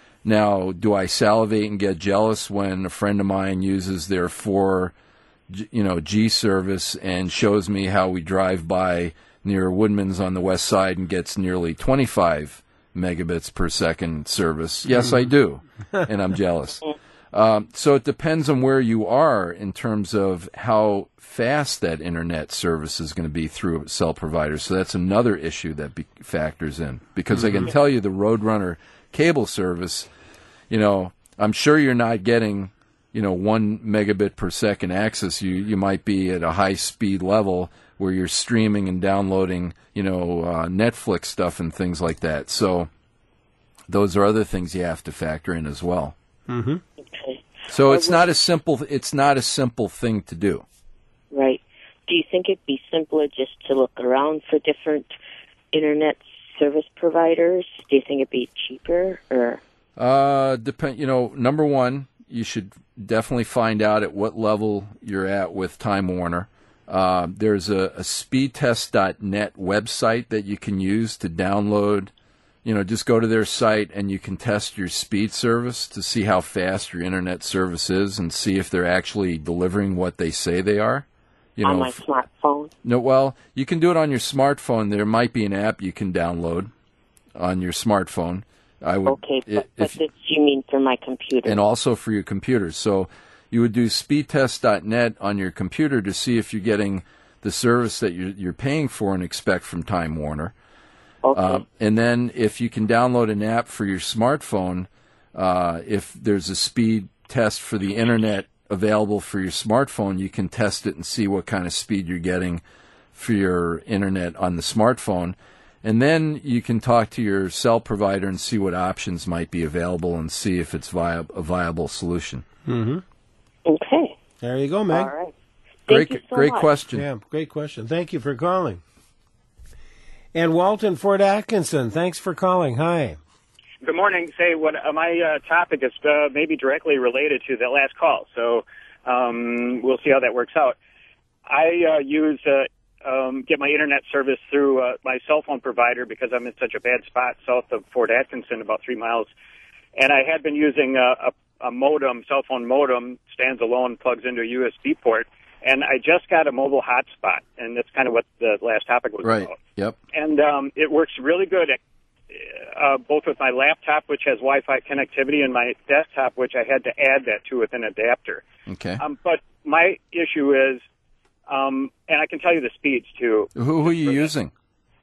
Now, do I salivate and get jealous when a friend of mine uses their four, you know, G service and shows me how we drive by near Woodman's on the west side and gets nearly twenty-five megabits per second service? Yes, I do, and I'm jealous. Um, so it depends on where you are in terms of how fast that internet service is going to be through a cell provider. So that's another issue that be- factors in. Because I can tell you the Roadrunner cable service, you know, I'm sure you're not getting, you know, one megabit per second access. You you might be at a high speed level where you're streaming and downloading, you know, uh, Netflix stuff and things like that. So those are other things you have to factor in as well. Mm-hmm. Okay. So it's not a simple it's not a simple thing to do. Right. Do you think it'd be simpler just to look around for different internet service providers? Do you think it'd be cheaper, or? Uh, depend. You know, number one, you should definitely find out at what level you're at with Time Warner. Uh, there's a, a speedtest dot net website that you can use to download. You know, just go to their site and you can test your speed service to see how fast your internet service is and see if they're actually delivering what they say they are. You on know, my f- smartphone? No, well, you can do it on your smartphone. There might be an app you can download on your smartphone. I would, Okay, but, if, but this you mean for my computer? and also for your computer. So you would do speedtest dot net on your computer to see if you're getting the service that you're, you're paying for and expect from Time Warner. Okay. Uh, and then if you can download an app for your smartphone, uh, if there's a speed test for the internet available for your smartphone, you can test it and see what kind of speed you're getting for your internet on the smartphone. And then you can talk to your cell provider and see what options might be available and see if it's vi- a viable solution. Mm-hmm. Okay. There you go, Meg. All right. Great, Thank you so great much. question. Yeah, great question. Thank you for calling. And Walton Fort Atkinson, thanks for calling. Hi. Good morning. Say, what uh, my uh, topic is uh, maybe directly related to that last call, so um, we'll see how that works out. I uh, use uh, um, get my internet service through uh, my cell phone provider because I'm in such a bad spot south of Fort Atkinson, about three miles, and I had been using a, a, a modem, cell phone modem, stands alone, plugs into a U S B port, and I just got a mobile hotspot, and that's kind of what the last topic was Right. about. Yep. And um, it works really good, at, uh, both with my laptop, which has Wi-Fi connectivity, and my desktop, which I had to add that to with an adapter. Okay. Um, but my issue is, um, and I can tell you the speeds too. Who, who are you using?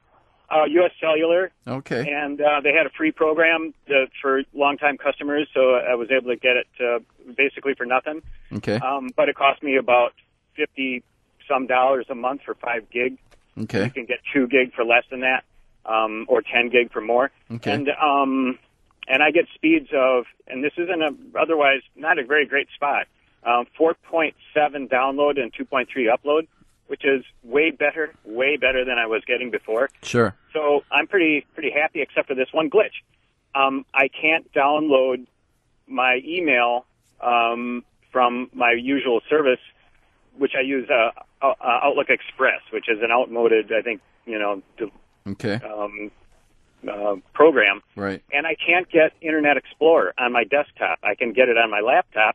Uh, U S Cellular. Okay. And uh, they had a free program to, for longtime customers, so I was able to get it uh, basically for nothing. Okay. Um, but it cost me about fifty some dollars a month for five gig. Okay. You can get two gig for less than that, um, or ten gig for more. Okay. And um, and I get speeds of, and this isn't a otherwise not a very great spot. Um, four point seven download and two point three upload, which is way better, way better than I was getting before. Sure. So I'm pretty pretty happy, except for this one glitch. Um, I can't download my email um, from my usual service, which I use uh, uh, Outlook Express, which is an outmoded, I think, you know, de- Okay. um, uh, program. Right. And I can't get Internet Explorer on my desktop. I can get it on my laptop,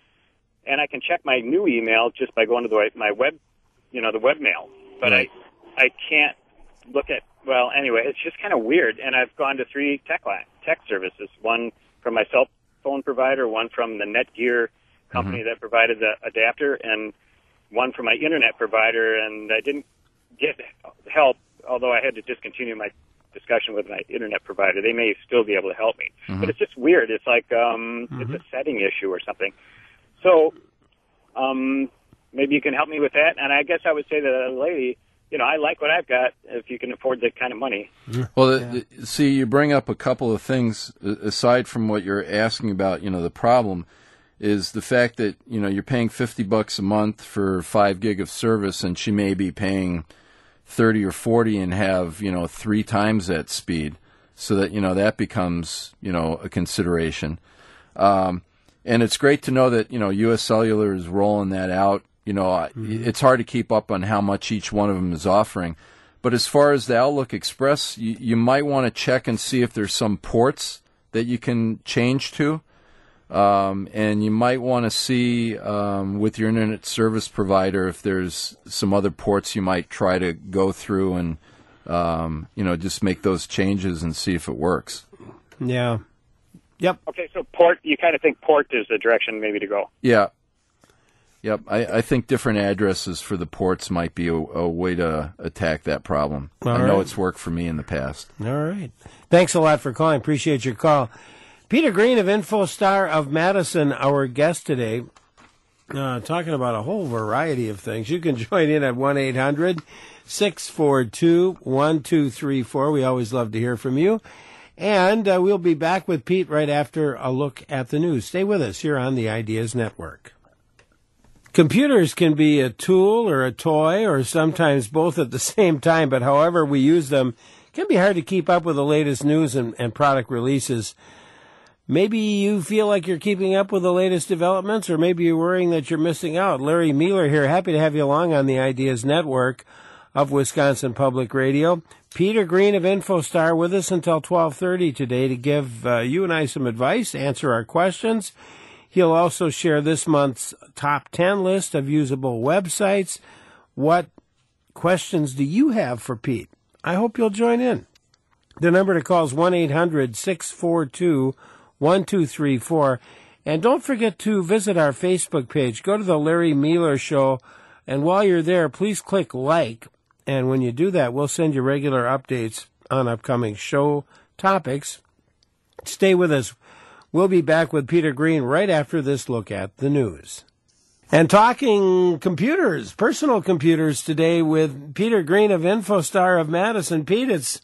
and I can check my new email just by going to the my web, you know, the webmail. But Right. I I can't look at. Well, anyway, it's just kind of weird. And I've gone to three tech line, tech services. One from my cell phone provider, one from the Netgear company Mm-hmm. that provided the adapter, and one from my internet provider. And I didn't get help, although I had to discontinue my discussion with my internet provider. They may still be able to help me. Mm-hmm. But it's just weird. It's like um, Mm-hmm. it's a setting issue or something. So um, maybe you can help me with that. And I guess I would say to the lady, you know, I like what I've got if you can afford that kind of money. Well, the, the, see, you bring up a couple of things uh, aside from what you're asking about, you know, the problem. is the fact that, you know, you're paying fifty bucks a month for five gig of service, and she may be paying thirty or forty and have, you know, three times that speed. So that, you know, that becomes, you know, a consideration. Um, and it's great to know that, you know, U S Cellular is rolling that out. You know, mm-hmm. It's hard to keep up on how much each one of them is offering. But as far as the Outlook Express, you, you might want to check and see if there's some ports that you can change to. Um, and you might want to see um, with your internet service provider if there's some other ports you might try to go through and, um, you know, just make those changes and see if it works. Yeah. Yep. Okay, so port, you kind of think port is the direction maybe to go. Yeah. Yep. I, I think different addresses for the ports might be a, a way to attack that problem. All I right. know it's worked for me in the past. All right. Thanks a lot for calling. Appreciate your call. Peter Green of InfoStar of Madison, our guest today, uh, talking about a whole variety of things. You can join in at one eight hundred six four two one two three four. We always love to hear from you. And uh, we'll be back with Pete right after a look at the news. Stay with us here on the Ideas Network. Computers can be a tool or a toy or sometimes both at the same time, but however we use them, it can be hard to keep up with the latest news and, and product releases. Maybe you feel like you're keeping up with the latest developments, or maybe you're worrying that you're missing out. Larry Mueller here. Happy to have you along on the Ideas Network of Wisconsin Public Radio. Peter Green of InfoStar with us until twelve thirty today to give uh, you and I some advice, answer our questions. He'll also share this month's top ten list of usable websites. What questions do you have for Pete? I hope you'll join in. The number to call is one eight hundred six four two one two three four. And don't forget to visit our Facebook page. Go to the Larry Mueller Show. And while you're there, please click like. And when you do that, we'll send you regular updates on upcoming show topics. Stay with us. We'll be back with Peter Green right after this look at the news. And talking computers, personal computers today with Peter Green of InfoStar of Madison. Pete, it's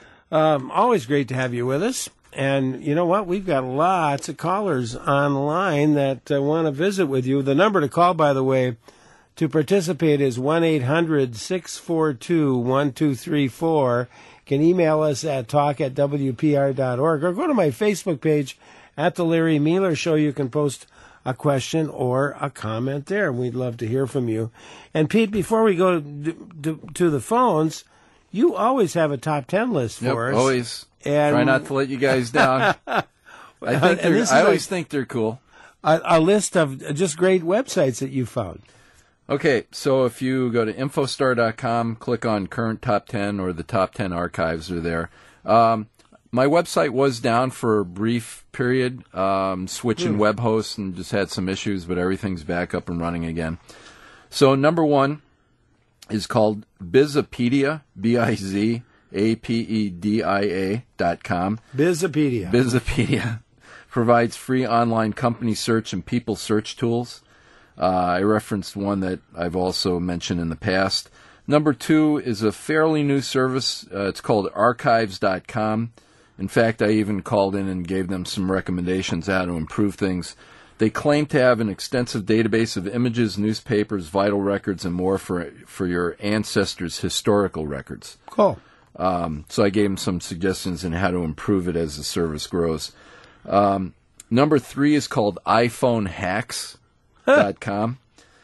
um, always great to have you with us. And you know what? We've got lots of callers online that uh, want to visit with you. The number to call, by the way, to participate is one eight hundred six four two one two three four. You can email us at talk at w p r dot org or go to my Facebook page at The Larry Mueller Show. You can post a question or a comment there. We'd love to hear from you. And Pete, before we go to, to, to the phones, you always have a top ten list for yep, us. Always. And try not to let you guys down. I think they're, I always a, think they're cool. A, a list of just great websites that you found. Okay, so if you go to infostar dot com, click on Current Top ten, or the Top ten Archives are there. Um, my website was down for a brief period, um, switching mm. web hosts and just had some issues, but everything's back up and running again. So number one is called Bizapedia, B I Z A P E D I A dot com. Bizapedia. Bizapedia provides free online company search and people search tools. Uh, I referenced one that I've also mentioned in the past. Number two is a fairly new service. Uh, it's called archives dot com. In fact, I even called in and gave them some recommendations how to improve things. They claim to have an extensive database of images, newspapers, vital records, and more for for your ancestors' historical records. Cool. Um, so I gave them some suggestions on how to improve it as the service grows. Um, number three is called iPhone Hacks dot com.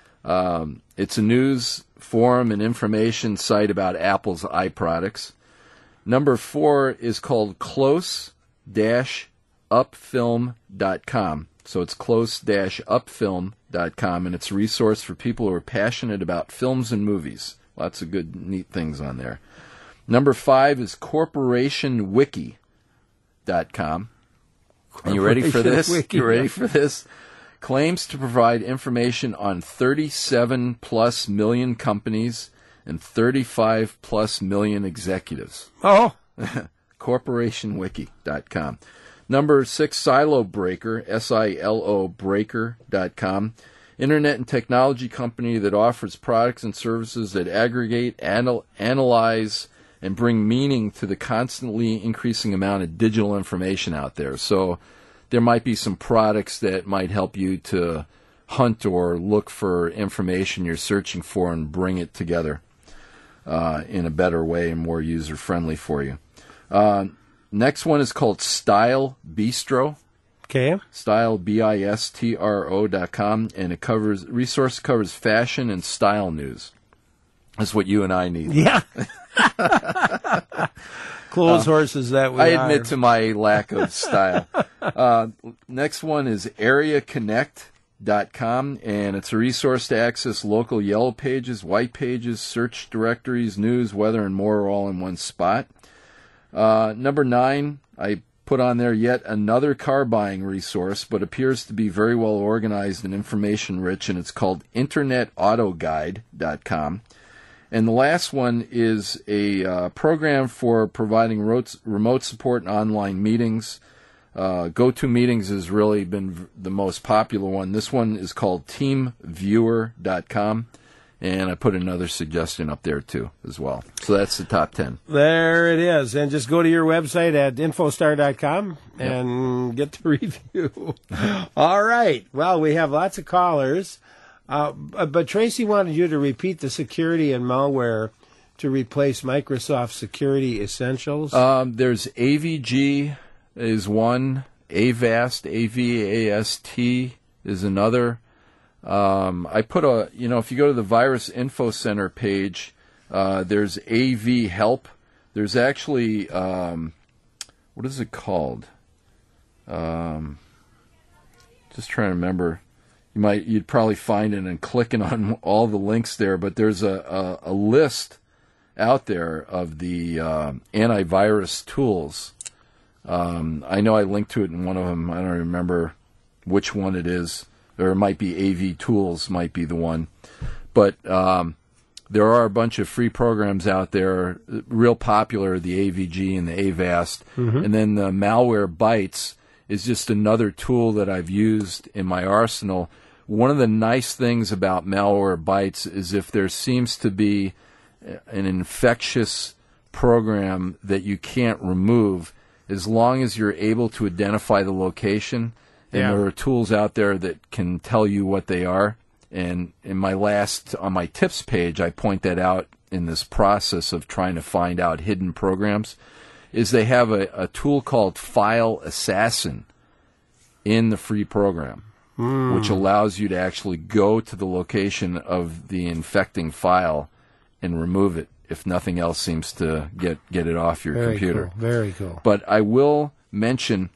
Um, it's a news, forum, and information site about Apple's iProducts. Number four is called close dash up film dot com. So it's close dash up film dot com, and it's a resource for people who are passionate about films and movies. Lots of good, neat things on there. Number five is corporation wiki dot com. Are you ready for this? Wiki, you ready yeah. for this? Claims to provide information on thirty-seven plus million companies and thirty-five plus million executives. Oh. corporation wiki dot com. Number six, Silo Breaker, S I L O breaker dot com. Internet and technology company that offers products and services that aggregate, anal- analyze, and bring meaning to the constantly increasing amount of digital information out there. So there might be some products that might help you to hunt or look for information you're searching for and bring it together uh, in a better way and more user-friendly for you. Uh, next one is called Style Bistro. Okay. Style, B I S T R O dot com, and it covers, resource covers fashion and style news. That's what you and I need. Yeah. Clothes uh, horses that we I are. admit to my lack of style. uh, next one is area connect dot com, and it's a resource to access local yellow pages, white pages, search directories, news, weather, and more all in one spot. Uh, number nine, I put on there yet another car buying resource, but appears to be very well organized and information rich, and it's called internet auto guide dot com. And the last one is a uh, program for providing ro- remote support and online meetings. Uh, GoToMeetings has really been v- the most popular one. This one is called team viewer dot com, and I put another suggestion up there too as well. So that's the top ten. There it is. And just go to your website at infostar dot com and yep. get the review. All right. Well, we have lots of callers. Uh, but Tracy wanted you to repeat the security and malware to replace Microsoft Security Essentials. Um, there's A V G is one, Avast, A V A S T is another. Um, I put a, you know, if you go to the Virus Info Center page, uh, there's A V Help. There's actually, um, what is it called? Um, just trying to remember. You might, you'd probably find it and clicking on all the links there, but there's a, a, a list out there of the uh, antivirus tools. Um, I know I linked to it in one of them. I don't remember which one it is. Or it might be A V Tools, might be the one. But um, there are a bunch of free programs out there, real popular, the A V G and the Avast. Mm-hmm. And then the Malwarebytes is just another tool that I've used in my arsenal. One of the nice things about Malwarebytes is if there seems to be an infectious program that you can't remove, as long as you're able to identify the location, and yeah. there are tools out there that can tell you what they are. And in my last, on my tips page, I point that out in this process of trying to find out hidden programs, is they have a, a tool called File Assassin in the free program, mm. which allows you to actually go to the location of the infecting file and remove it if nothing else seems to get, get it off your Very computer. Cool. Very cool. But I will mention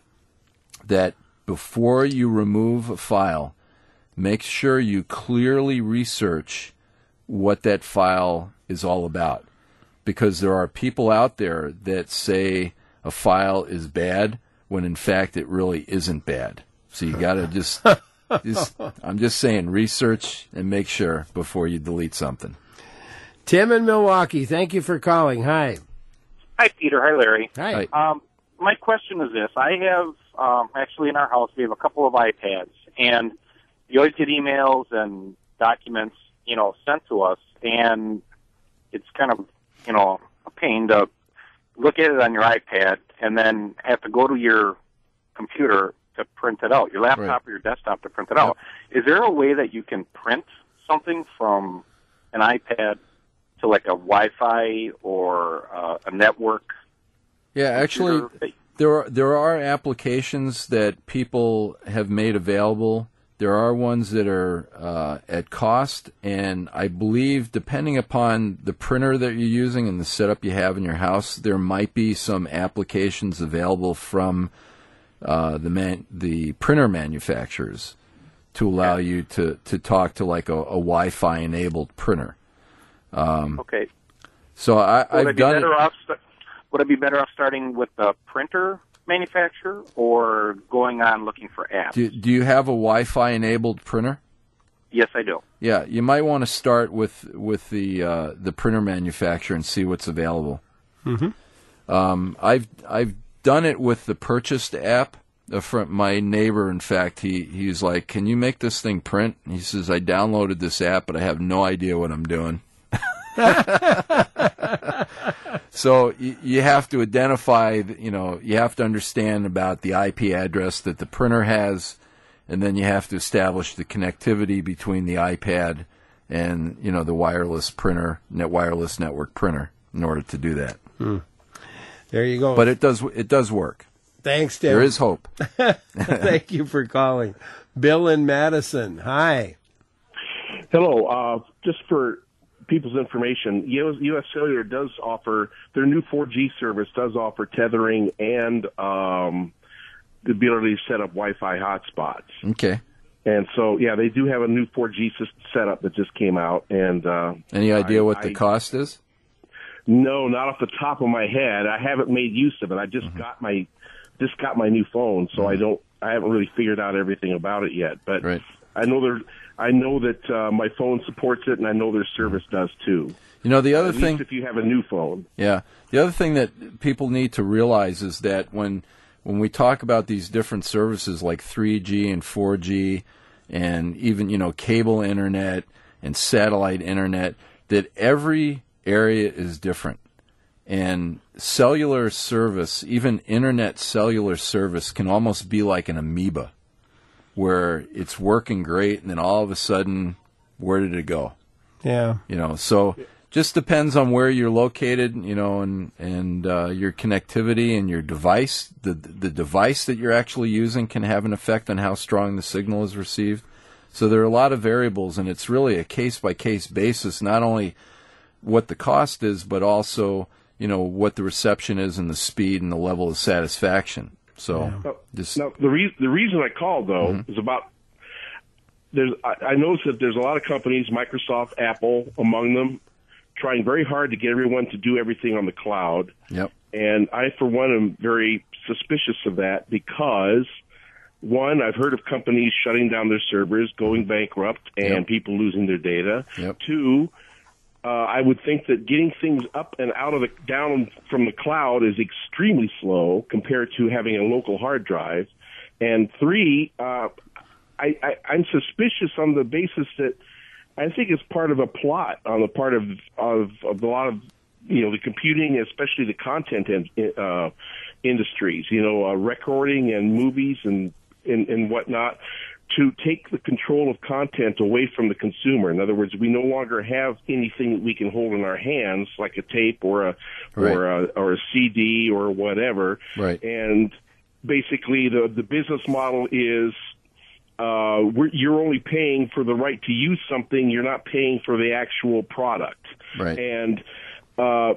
that before you remove a file, make sure you clearly research what that file is all about. Because there are people out there that say a file is bad when in fact it really isn't bad. So you got to just, just, I'm just saying, research and make sure before you delete something. Tim in Milwaukee, thank you for calling. Hi. Hi, Peter. Hi, Larry. Hi. Um, my question is this. I have, um, actually in our house, we have a couple of iPads, and you always get emails and documents, you know, sent to us, and it's kind of, you know, a pain to look at it on your iPad and then have to go to your computer to print it out, your laptop right. or your desktop to print it yep. out. Is there a way that you can print something from an iPad to like a Wi-Fi or uh, a network? Yeah, actually, there are, there are applications that people have made available. There are ones that are uh, at cost, and I believe depending upon the printer that you're using and the setup you have in your house, there might be some applications available from uh, the man, the printer manufacturers to allow okay. you to, to talk to like a, a Wi-Fi enabled printer. Um, okay. So I, would I've I be done better it. Off st- would I be better off starting with the printer manufacturer or going on looking for apps? Do, do you have a Wi-Fi enabled printer? Yes, I do. Yeah, you might want to start with with the uh, the printer manufacturer and see what's available. Mm-hmm. Um, I've I've done it with the purchased app. Uh, from my neighbor, in fact, he he's like, "Can you make this thing print?" And he says, "I downloaded this app, but I have no idea what I'm doing." So you, you have to identify, you know, you have to understand about the I P address that the printer has, and then you have to establish the connectivity between the iPad and, you know, the wireless printer, net wireless network printer in order to do that. Hmm. There you go. But it does it does work. Thanks, Tim. There is hope. Thank you for calling. Bill in Madison. Hi. Hello. Uh, just for people's information, U S Cellular does offer, their new four G service does offer tethering and um, the ability to set up Wi-Fi hotspots. Okay. And so, yeah, they do have a new four G setup that just came out. And uh, Any idea I, what the I, cost is? No, not off the top of my head. I haven't made use of it. I just Mm-hmm. got my just got my new phone, so I don't. I haven't really figured out everything about it yet. But right. I know there. I know that uh, my phone supports it, and I know their service does too. You know, the other At thing, least if you have a new phone. Yeah. The other thing that people need to realize is that when when we talk about these different services like three G and four G and even, you know, cable internet and satellite internet, that every area is different. And cellular service, even internet cellular service, can almost be like an amoeba, where it's working great and then all of a sudden, where did it go? Yeah. You know, so just depends on where you're located, you know, and and uh, your connectivity and your device. The the device that you're actually using can have an effect on how strong the signal is received. So there are a lot of variables, and it's really a case by case basis. Not only what the cost is, but also, you know, what the reception is and the speed and the level of satisfaction. So Now, just now the re- the reason I called though Mhm. is about there's I, I noticed that there's a lot of companies, Microsoft, Apple, among them, trying very hard to get everyone to do everything on the cloud. Yep. And I, for one, am very suspicious of that because, one, I've heard of companies shutting down their servers, going bankrupt, and Yep. people losing their data. Yep. Two, uh, I would think that getting things up and out of the down from the cloud is extremely slow compared to having a local hard drive. And three, uh, I, I, I'm suspicious on the basis that I think it's part of a plot on the part of of, of a lot of, you know, the computing, especially the content in, uh, industries, you know, uh, recording and movies and, and, and whatnot, to take the control of content away from the consumer. In other words, we no longer have anything that we can hold in our hands, like a tape or a Right. or a or a C D or whatever. Right. And basically, the the business model is uh, we're, you're only paying for the right to use something. You're not paying for the actual product. Right. And uh,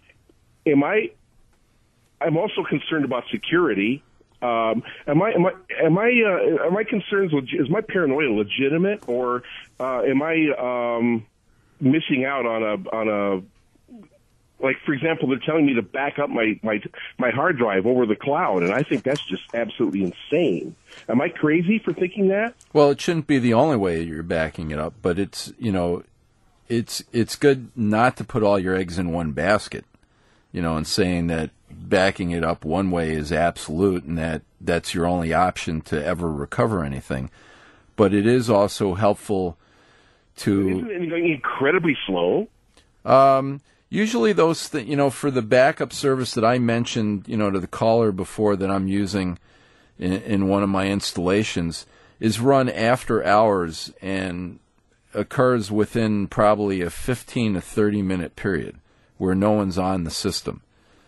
am I? I'm also concerned about security. Um, am I? Am I? Am I? Uh, are my concerns? Leg- is my paranoia legitimate, or uh, am I um, missing out on a on a? Like, for example, they're telling me to back up my, my my hard drive over the cloud, and I think that's just absolutely insane. Am I crazy for thinking that? Well, it shouldn't be the only way you're backing it up, but it's, you know, it's it's good not to put all your eggs in one basket, you know, and saying that backing it up one way is absolute and that that's your only option to ever recover anything. But it is also helpful to... Isn't it incredibly slow? Um, usually those, th- you know, for the backup service that I mentioned, you know, to the caller before that I'm using in, in one of my installations, is run after hours and occurs within probably a fifteen to thirty minute period where no one's on the system.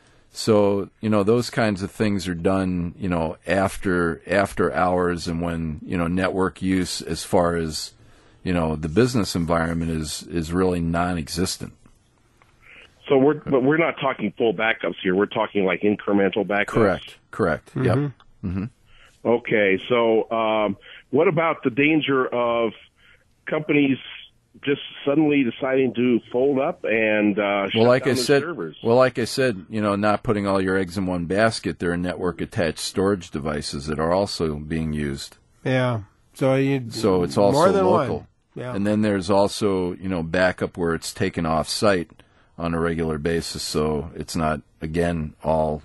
So, you know, those kinds of things are done, you know, after after hours and when, you know, network use as far as, you know, the business environment is, is really non-existent. So we're but we're not talking full backups here. We're talking like incremental backups. Correct. Correct. Mhm. Yep. Mm-hmm. Okay. So um, what about the danger of companies just suddenly deciding to fold up and uh, shut Well, like down I their said, servers? well, like I said, you know, not putting all your eggs in one basket. There are network-attached storage devices that are also being used. Yeah. So you. So it's also more than local. One. Yeah. And then there's also, you know, backup where it's taken off-site on a regular basis, so it's not, again, all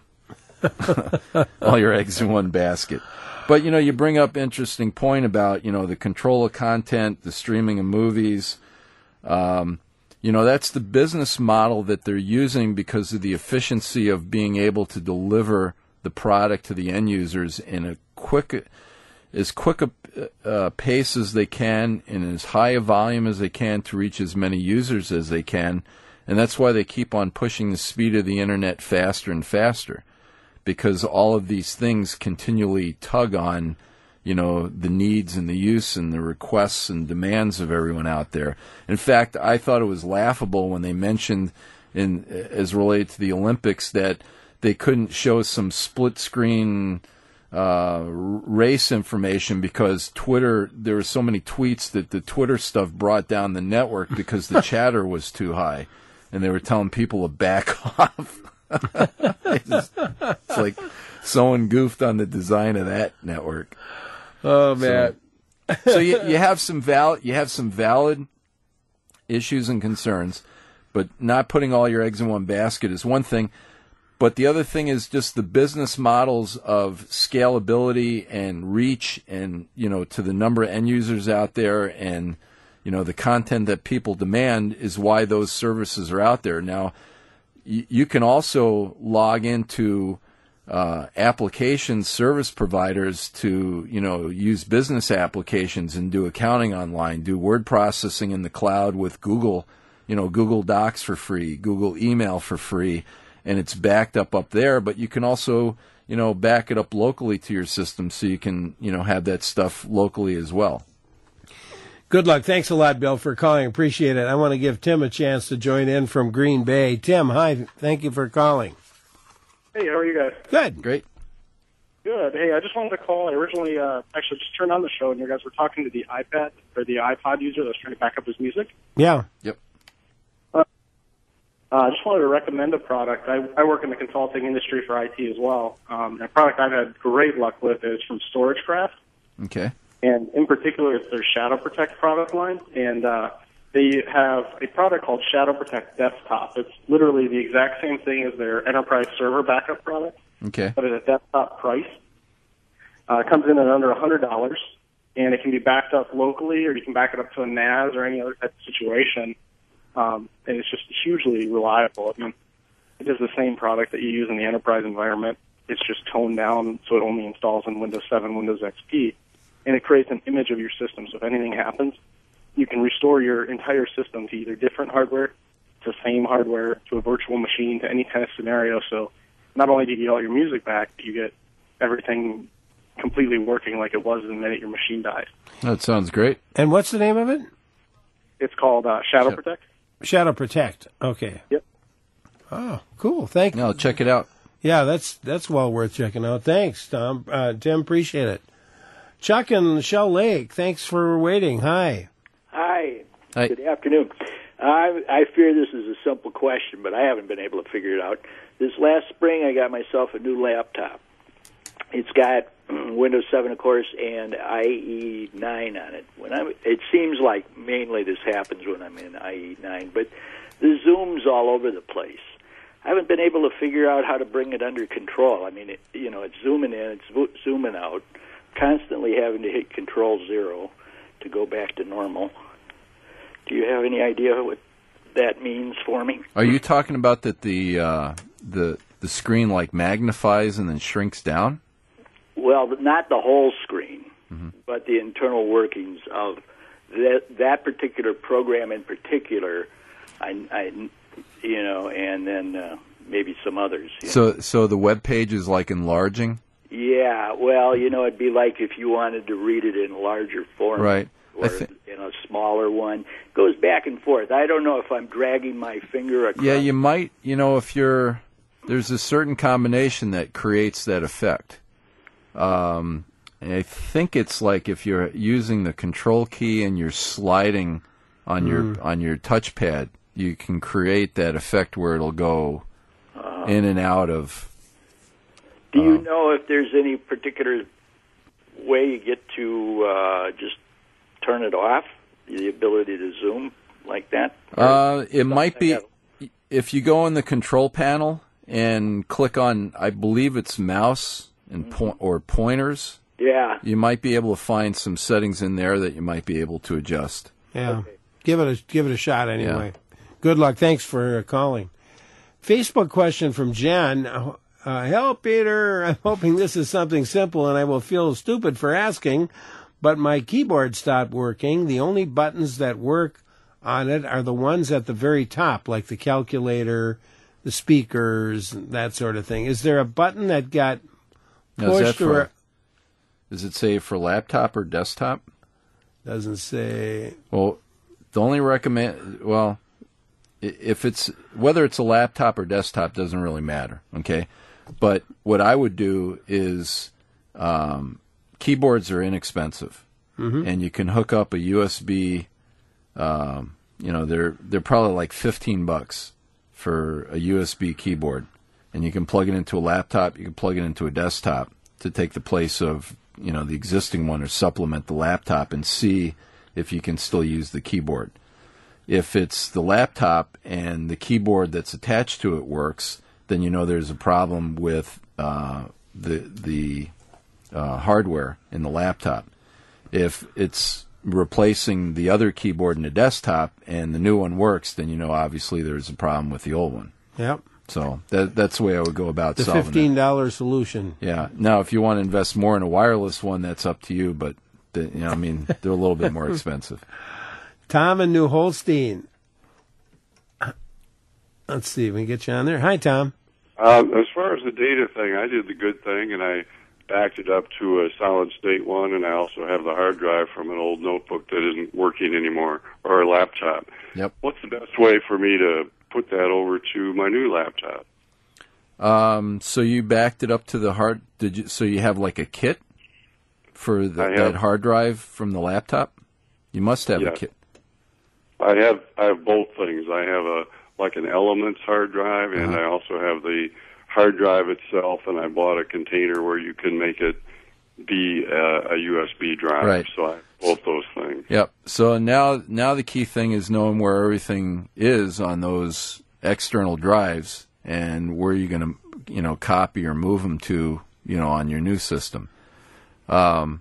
all your eggs in one basket. But, you know, you bring up interesting point about, you know, the control of content, the streaming of movies. Um, you know, that's the business model that they're using because of the efficiency of being able to deliver the product to the end users in a quick, as quick a uh, pace as they can, in as high a volume as they can to reach as many users as they can. And that's why they keep on pushing the speed of the internet faster and faster, because all of these things continually tug on, you know, the needs and the use and the requests and demands of everyone out there. In fact, I thought it was laughable when they mentioned, in as related to the Olympics, that they couldn't show some split screen uh, race information because Twitter, there were so many tweets that the Twitter stuff brought down the network because the chatter was too high. And they were telling people to back off. it's, just, it's like someone goofed on the design of that network. Oh man! So, so you, you have some val you have some valid issues and concerns, but not putting all your eggs in one basket is one thing. But the other thing is just the business models of scalability and reach, and you know, to the number of end users out there, and you know, the content that people demand is why those services are out there. Now, y- you can also log into uh, application service providers to, you know, use business applications and do accounting online, do word processing in the cloud with Google, you know, Google Docs for free, Google Email for free, and it's backed up up there. But you can also, you know, back it up locally to your system so you can, you know, have that stuff locally as well. Good luck. Thanks a lot, Bill, for calling. Appreciate it. I want to give Tim a chance to join in from Green Bay. Tim, hi. Thank you for calling. Hey, how are you guys? Good. Great. Good. Hey, I just wanted to call. I originally uh, actually just turned on the show, and you guys were talking to the iPad or the iPod user that was trying to back up his music. Yeah. Yep. Uh, I just wanted to recommend a product. I, I work in the consulting industry for I T as well. Um, a product I've had great luck with is from StorageCraft. Okay. And in particular, it's their Shadow Protect product line. And uh, they have a product called Shadow Protect Desktop. It's literally the exact same thing as their enterprise server backup product, Okay. but at a desktop price. Uh, it comes in at under one hundred dollars, and it can be backed up locally, or you can back it up to a N A S or any other type of situation. Um, and it's just hugely reliable. I mean, it is the same product that you use in the enterprise environment. It's just toned down so it only installs in Windows seven, Windows X P. And it creates an image of your system. So if anything happens, you can restore your entire system to either different hardware, to same hardware, to a virtual machine, to any kind of scenario. So not only do you get all your music back, but you get everything completely working like it was the minute your machine died. That sounds great. And what's the name of it? It's called uh, Shadow Protect. Shadow Protect. Okay. Yep. Oh, cool. Thank you. No, check it out. Yeah, that's that's well worth checking out. Thanks, Tom. Uh, Tim, appreciate it. Chuck in Shell Lake, thanks for waiting. Hi. Hi. Hi. Good afternoon. I, I fear this is a simple question, but I haven't been able to figure it out. This last spring, I got myself a new laptop. It's got Windows seven, of course, and I E nine on it. When I, it seems like mainly this happens when I'm in I E nine, but the zoom's all over the place. I haven't been able to figure out how to bring it under control. I mean, it, you know, it's zooming in, it's zooming out, constantly having to hit Control Zero to go back to normal. Do you have any idea what that means for me? Are you talking about that the uh, the the screen like magnifies and then shrinks down? Well, not the whole screen, mm-hmm. but the internal workings of that that particular program in particular. I, I you know, and then uh, maybe some others. So, know. so the web page is like enlarging. Yeah, well, you know, it'd be like if you wanted to read it in larger form, right? Or th- in a smaller one. It goes back and forth. I don't know if I'm dragging my finger across. Yeah, you might. You know, if you're there's a certain combination that creates that effect. Um, and I think it's like if you're using the control key and you're sliding on mm. your on your touchpad, you can create that effect where it'll go uh, in and out of. Do you uh, know if there's any particular way you get to uh, just turn it off, the ability to zoom like that? Uh, it might be if you go in the control panel and click on, I believe it's mouse and po- or pointers. Yeah. You might be able to find some settings in there that you might be able to adjust. Yeah. Okay. Give it a give it a shot anyway. Good luck. Thanks for uh, calling. Facebook question from Jen. Uh, help, Peter. I'm hoping this is something simple and I will feel stupid for asking, but my keyboard stopped working. The only buttons that work on it are the ones at the very top, like the calculator, the speakers, that sort of thing. Is there a button that got Now, is that pushed for, or... Does it say for laptop or desktop? Doesn't say. Well, the only recommend, well, i- if it's, whether it's a laptop or desktop doesn't really matter, okay? But what I would do is, um, keyboards are inexpensive, Mhm. and you can hook up a U S B, um, you know, they're, they're probably like fifteen bucks for a U S B keyboard, and you can plug it into a laptop, you can plug it into a desktop to take the place of, you know, the existing one or supplement the laptop and see if you can still use the keyboard. If it's the laptop and the keyboard that's attached to it works, then you know there's a problem with uh, the the uh, hardware in the laptop. If it's replacing the other keyboard in the desktop and the new one works, then you know obviously there's a problem with the old one. Yep. So that that's the way I would go about The solving fifteen it. dollars solution. Yeah. Now, if you want to invest more in a wireless one, that's up to you. But the, you know, I mean, they're a little bit more expensive. Tom in New Holstein. Let's see if we can get you on there. Hi, Tom. Um, as far as the data thing, I did the good thing, and I backed it up to a solid-state one, and I also have the hard drive from an old notebook that isn't working anymore, or a laptop. Yep. What's the best way for me to put that over to my new laptop? Um, so you backed it up to the hard. Did you? So you have like a kit for the, I have. that hard drive from the laptop? You must have a Yes. kit. I have I have both things. I have a like an Elements hard drive, and Uh-huh. I also have the hard drive itself. And I bought a container where you can make it be uh, a U S B drive. Right. So I have both those things. Yep. So now, now the key thing is knowing where everything is on those external drives and where you're going to, you know, copy or move them to, you know, on your new system. Um,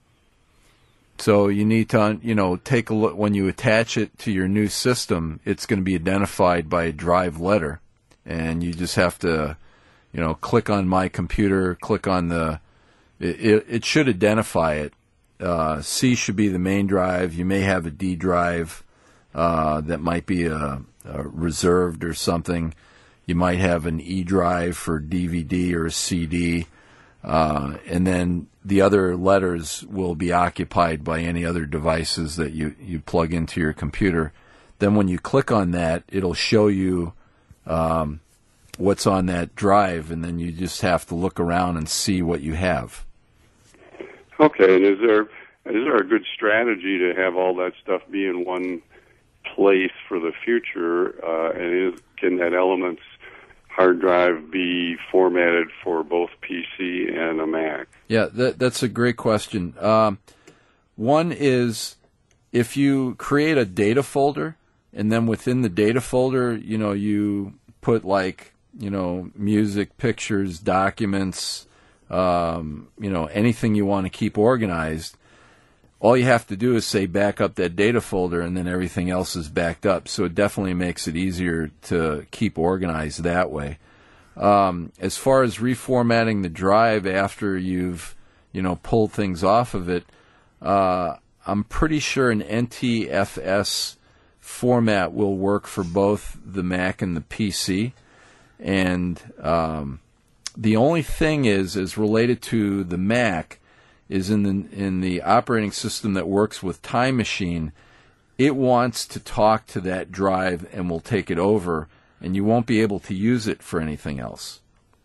so you need to, you know, take a look when you attach it to your new system. It's going to be identified by a drive letter, and you just have to, you know, click on My Computer, click on the. It, it, it should identify it. Uh, C should be the main drive. You may have a D drive uh, that might be a, a reserved or something. You might have an E drive for D V D or a C D. Uh, and then the other letters will be occupied by any other devices that you, you plug into your computer. Then when you click on that, it'll show you um, what's on that drive, and then you just have to look around and see what you have. Okay, and is there is there a good strategy to have all that stuff be in one place for the future? Uh, and is, can that Elements hard drive be formatted for both P C and a Mac? Yeah, that, that's a great question. Um, one is if you create a data folder, and then within the data folder, you know, you put like, you know, music, pictures, documents, um, you know, anything you want to keep organized. All you have to do is say back up that data folder, and then everything else is backed up. So it definitely makes it easier to keep organized that way. Um, as far as reformatting the drive after you've, you know, pulled things off of it, uh, I'm pretty sure an N T F S format will work for both the Mac and the P C. And um, the only thing is, is related to the Mac, is in the in the operating system that works with Time Machine, it wants to talk to that drive and will take it over, and you won't be able to use it for anything else.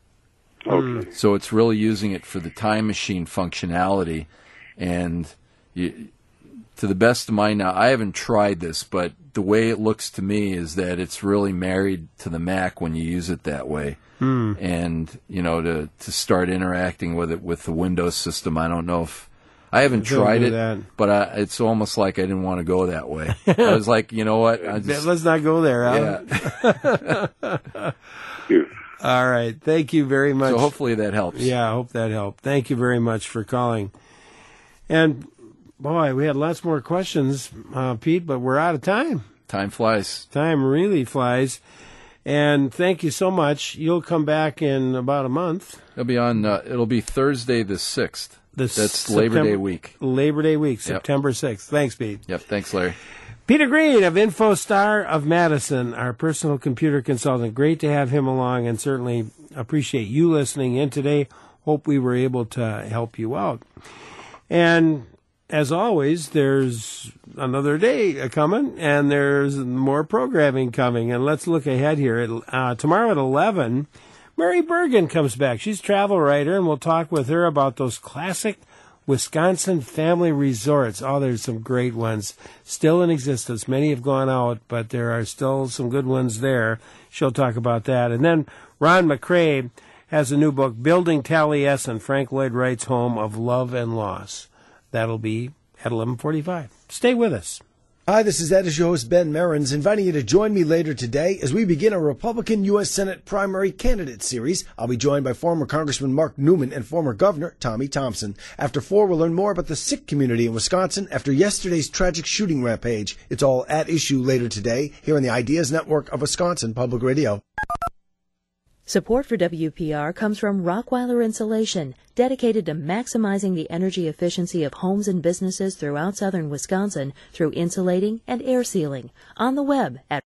Okay. So it's really using it for the Time Machine functionality, and you, to the best of my knowledge, I haven't tried this, but the way it looks to me is that it's really married to the Mac when you use it that way. Hmm. And, you know, to, to start interacting with it with the Windows system, I don't know if... I haven't Don't tried do it, that. but I, it's almost like I didn't want to go that way. I was like, you know what? I just, Let's not go there, Alan. Yeah. All right. Thank you very much. So hopefully that helps. Yeah, I hope that helped. Thank you very much for calling. And, boy, we had lots more questions, uh, Pete, but we're out of time. time flies. Time really flies. And thank you so much. You'll come back in about a month. It'll be on. Uh, it'll be Thursday the sixth. The That's September, Labor Day week. Labor Day week, Yep. September sixth. Thanks, Pete. Yep. Thanks, Larry. Peter Green of InfoStar of Madison, our personal computer consultant. Great to have him along, and certainly appreciate you listening in today. Hope we were able to help you out. And as always, there's another day coming, and there's more programming coming. And let's look ahead here. Uh, tomorrow at eleven, Mary Bergen comes back. She's a travel writer, and we'll talk with her about those classic Wisconsin family resorts. Oh, there's some great ones still in existence. Many have gone out, but there are still some good ones there. She'll talk about that. And then Ron McCrae has a new book, Building Taliesin, Frank Lloyd Wright's Home of Love and Loss. That'll be at eleven forty-five. Stay with us. Hi, this is editor host Ben Merens, inviting you to join me later today as we begin a Republican U S Senate primary candidate series. I'll be joined by former Congressman Mark Newman and former Governor Tommy Thompson. After four, we'll learn more about the Sikh community in Wisconsin after yesterday's tragic shooting rampage. It's all at issue later today here on the Ideas Network of Wisconsin Public Radio. Support for W P R comes from Rockweiler Insulation, dedicated to maximizing the energy efficiency of homes and businesses throughout southern Wisconsin through insulating and air sealing. On the web at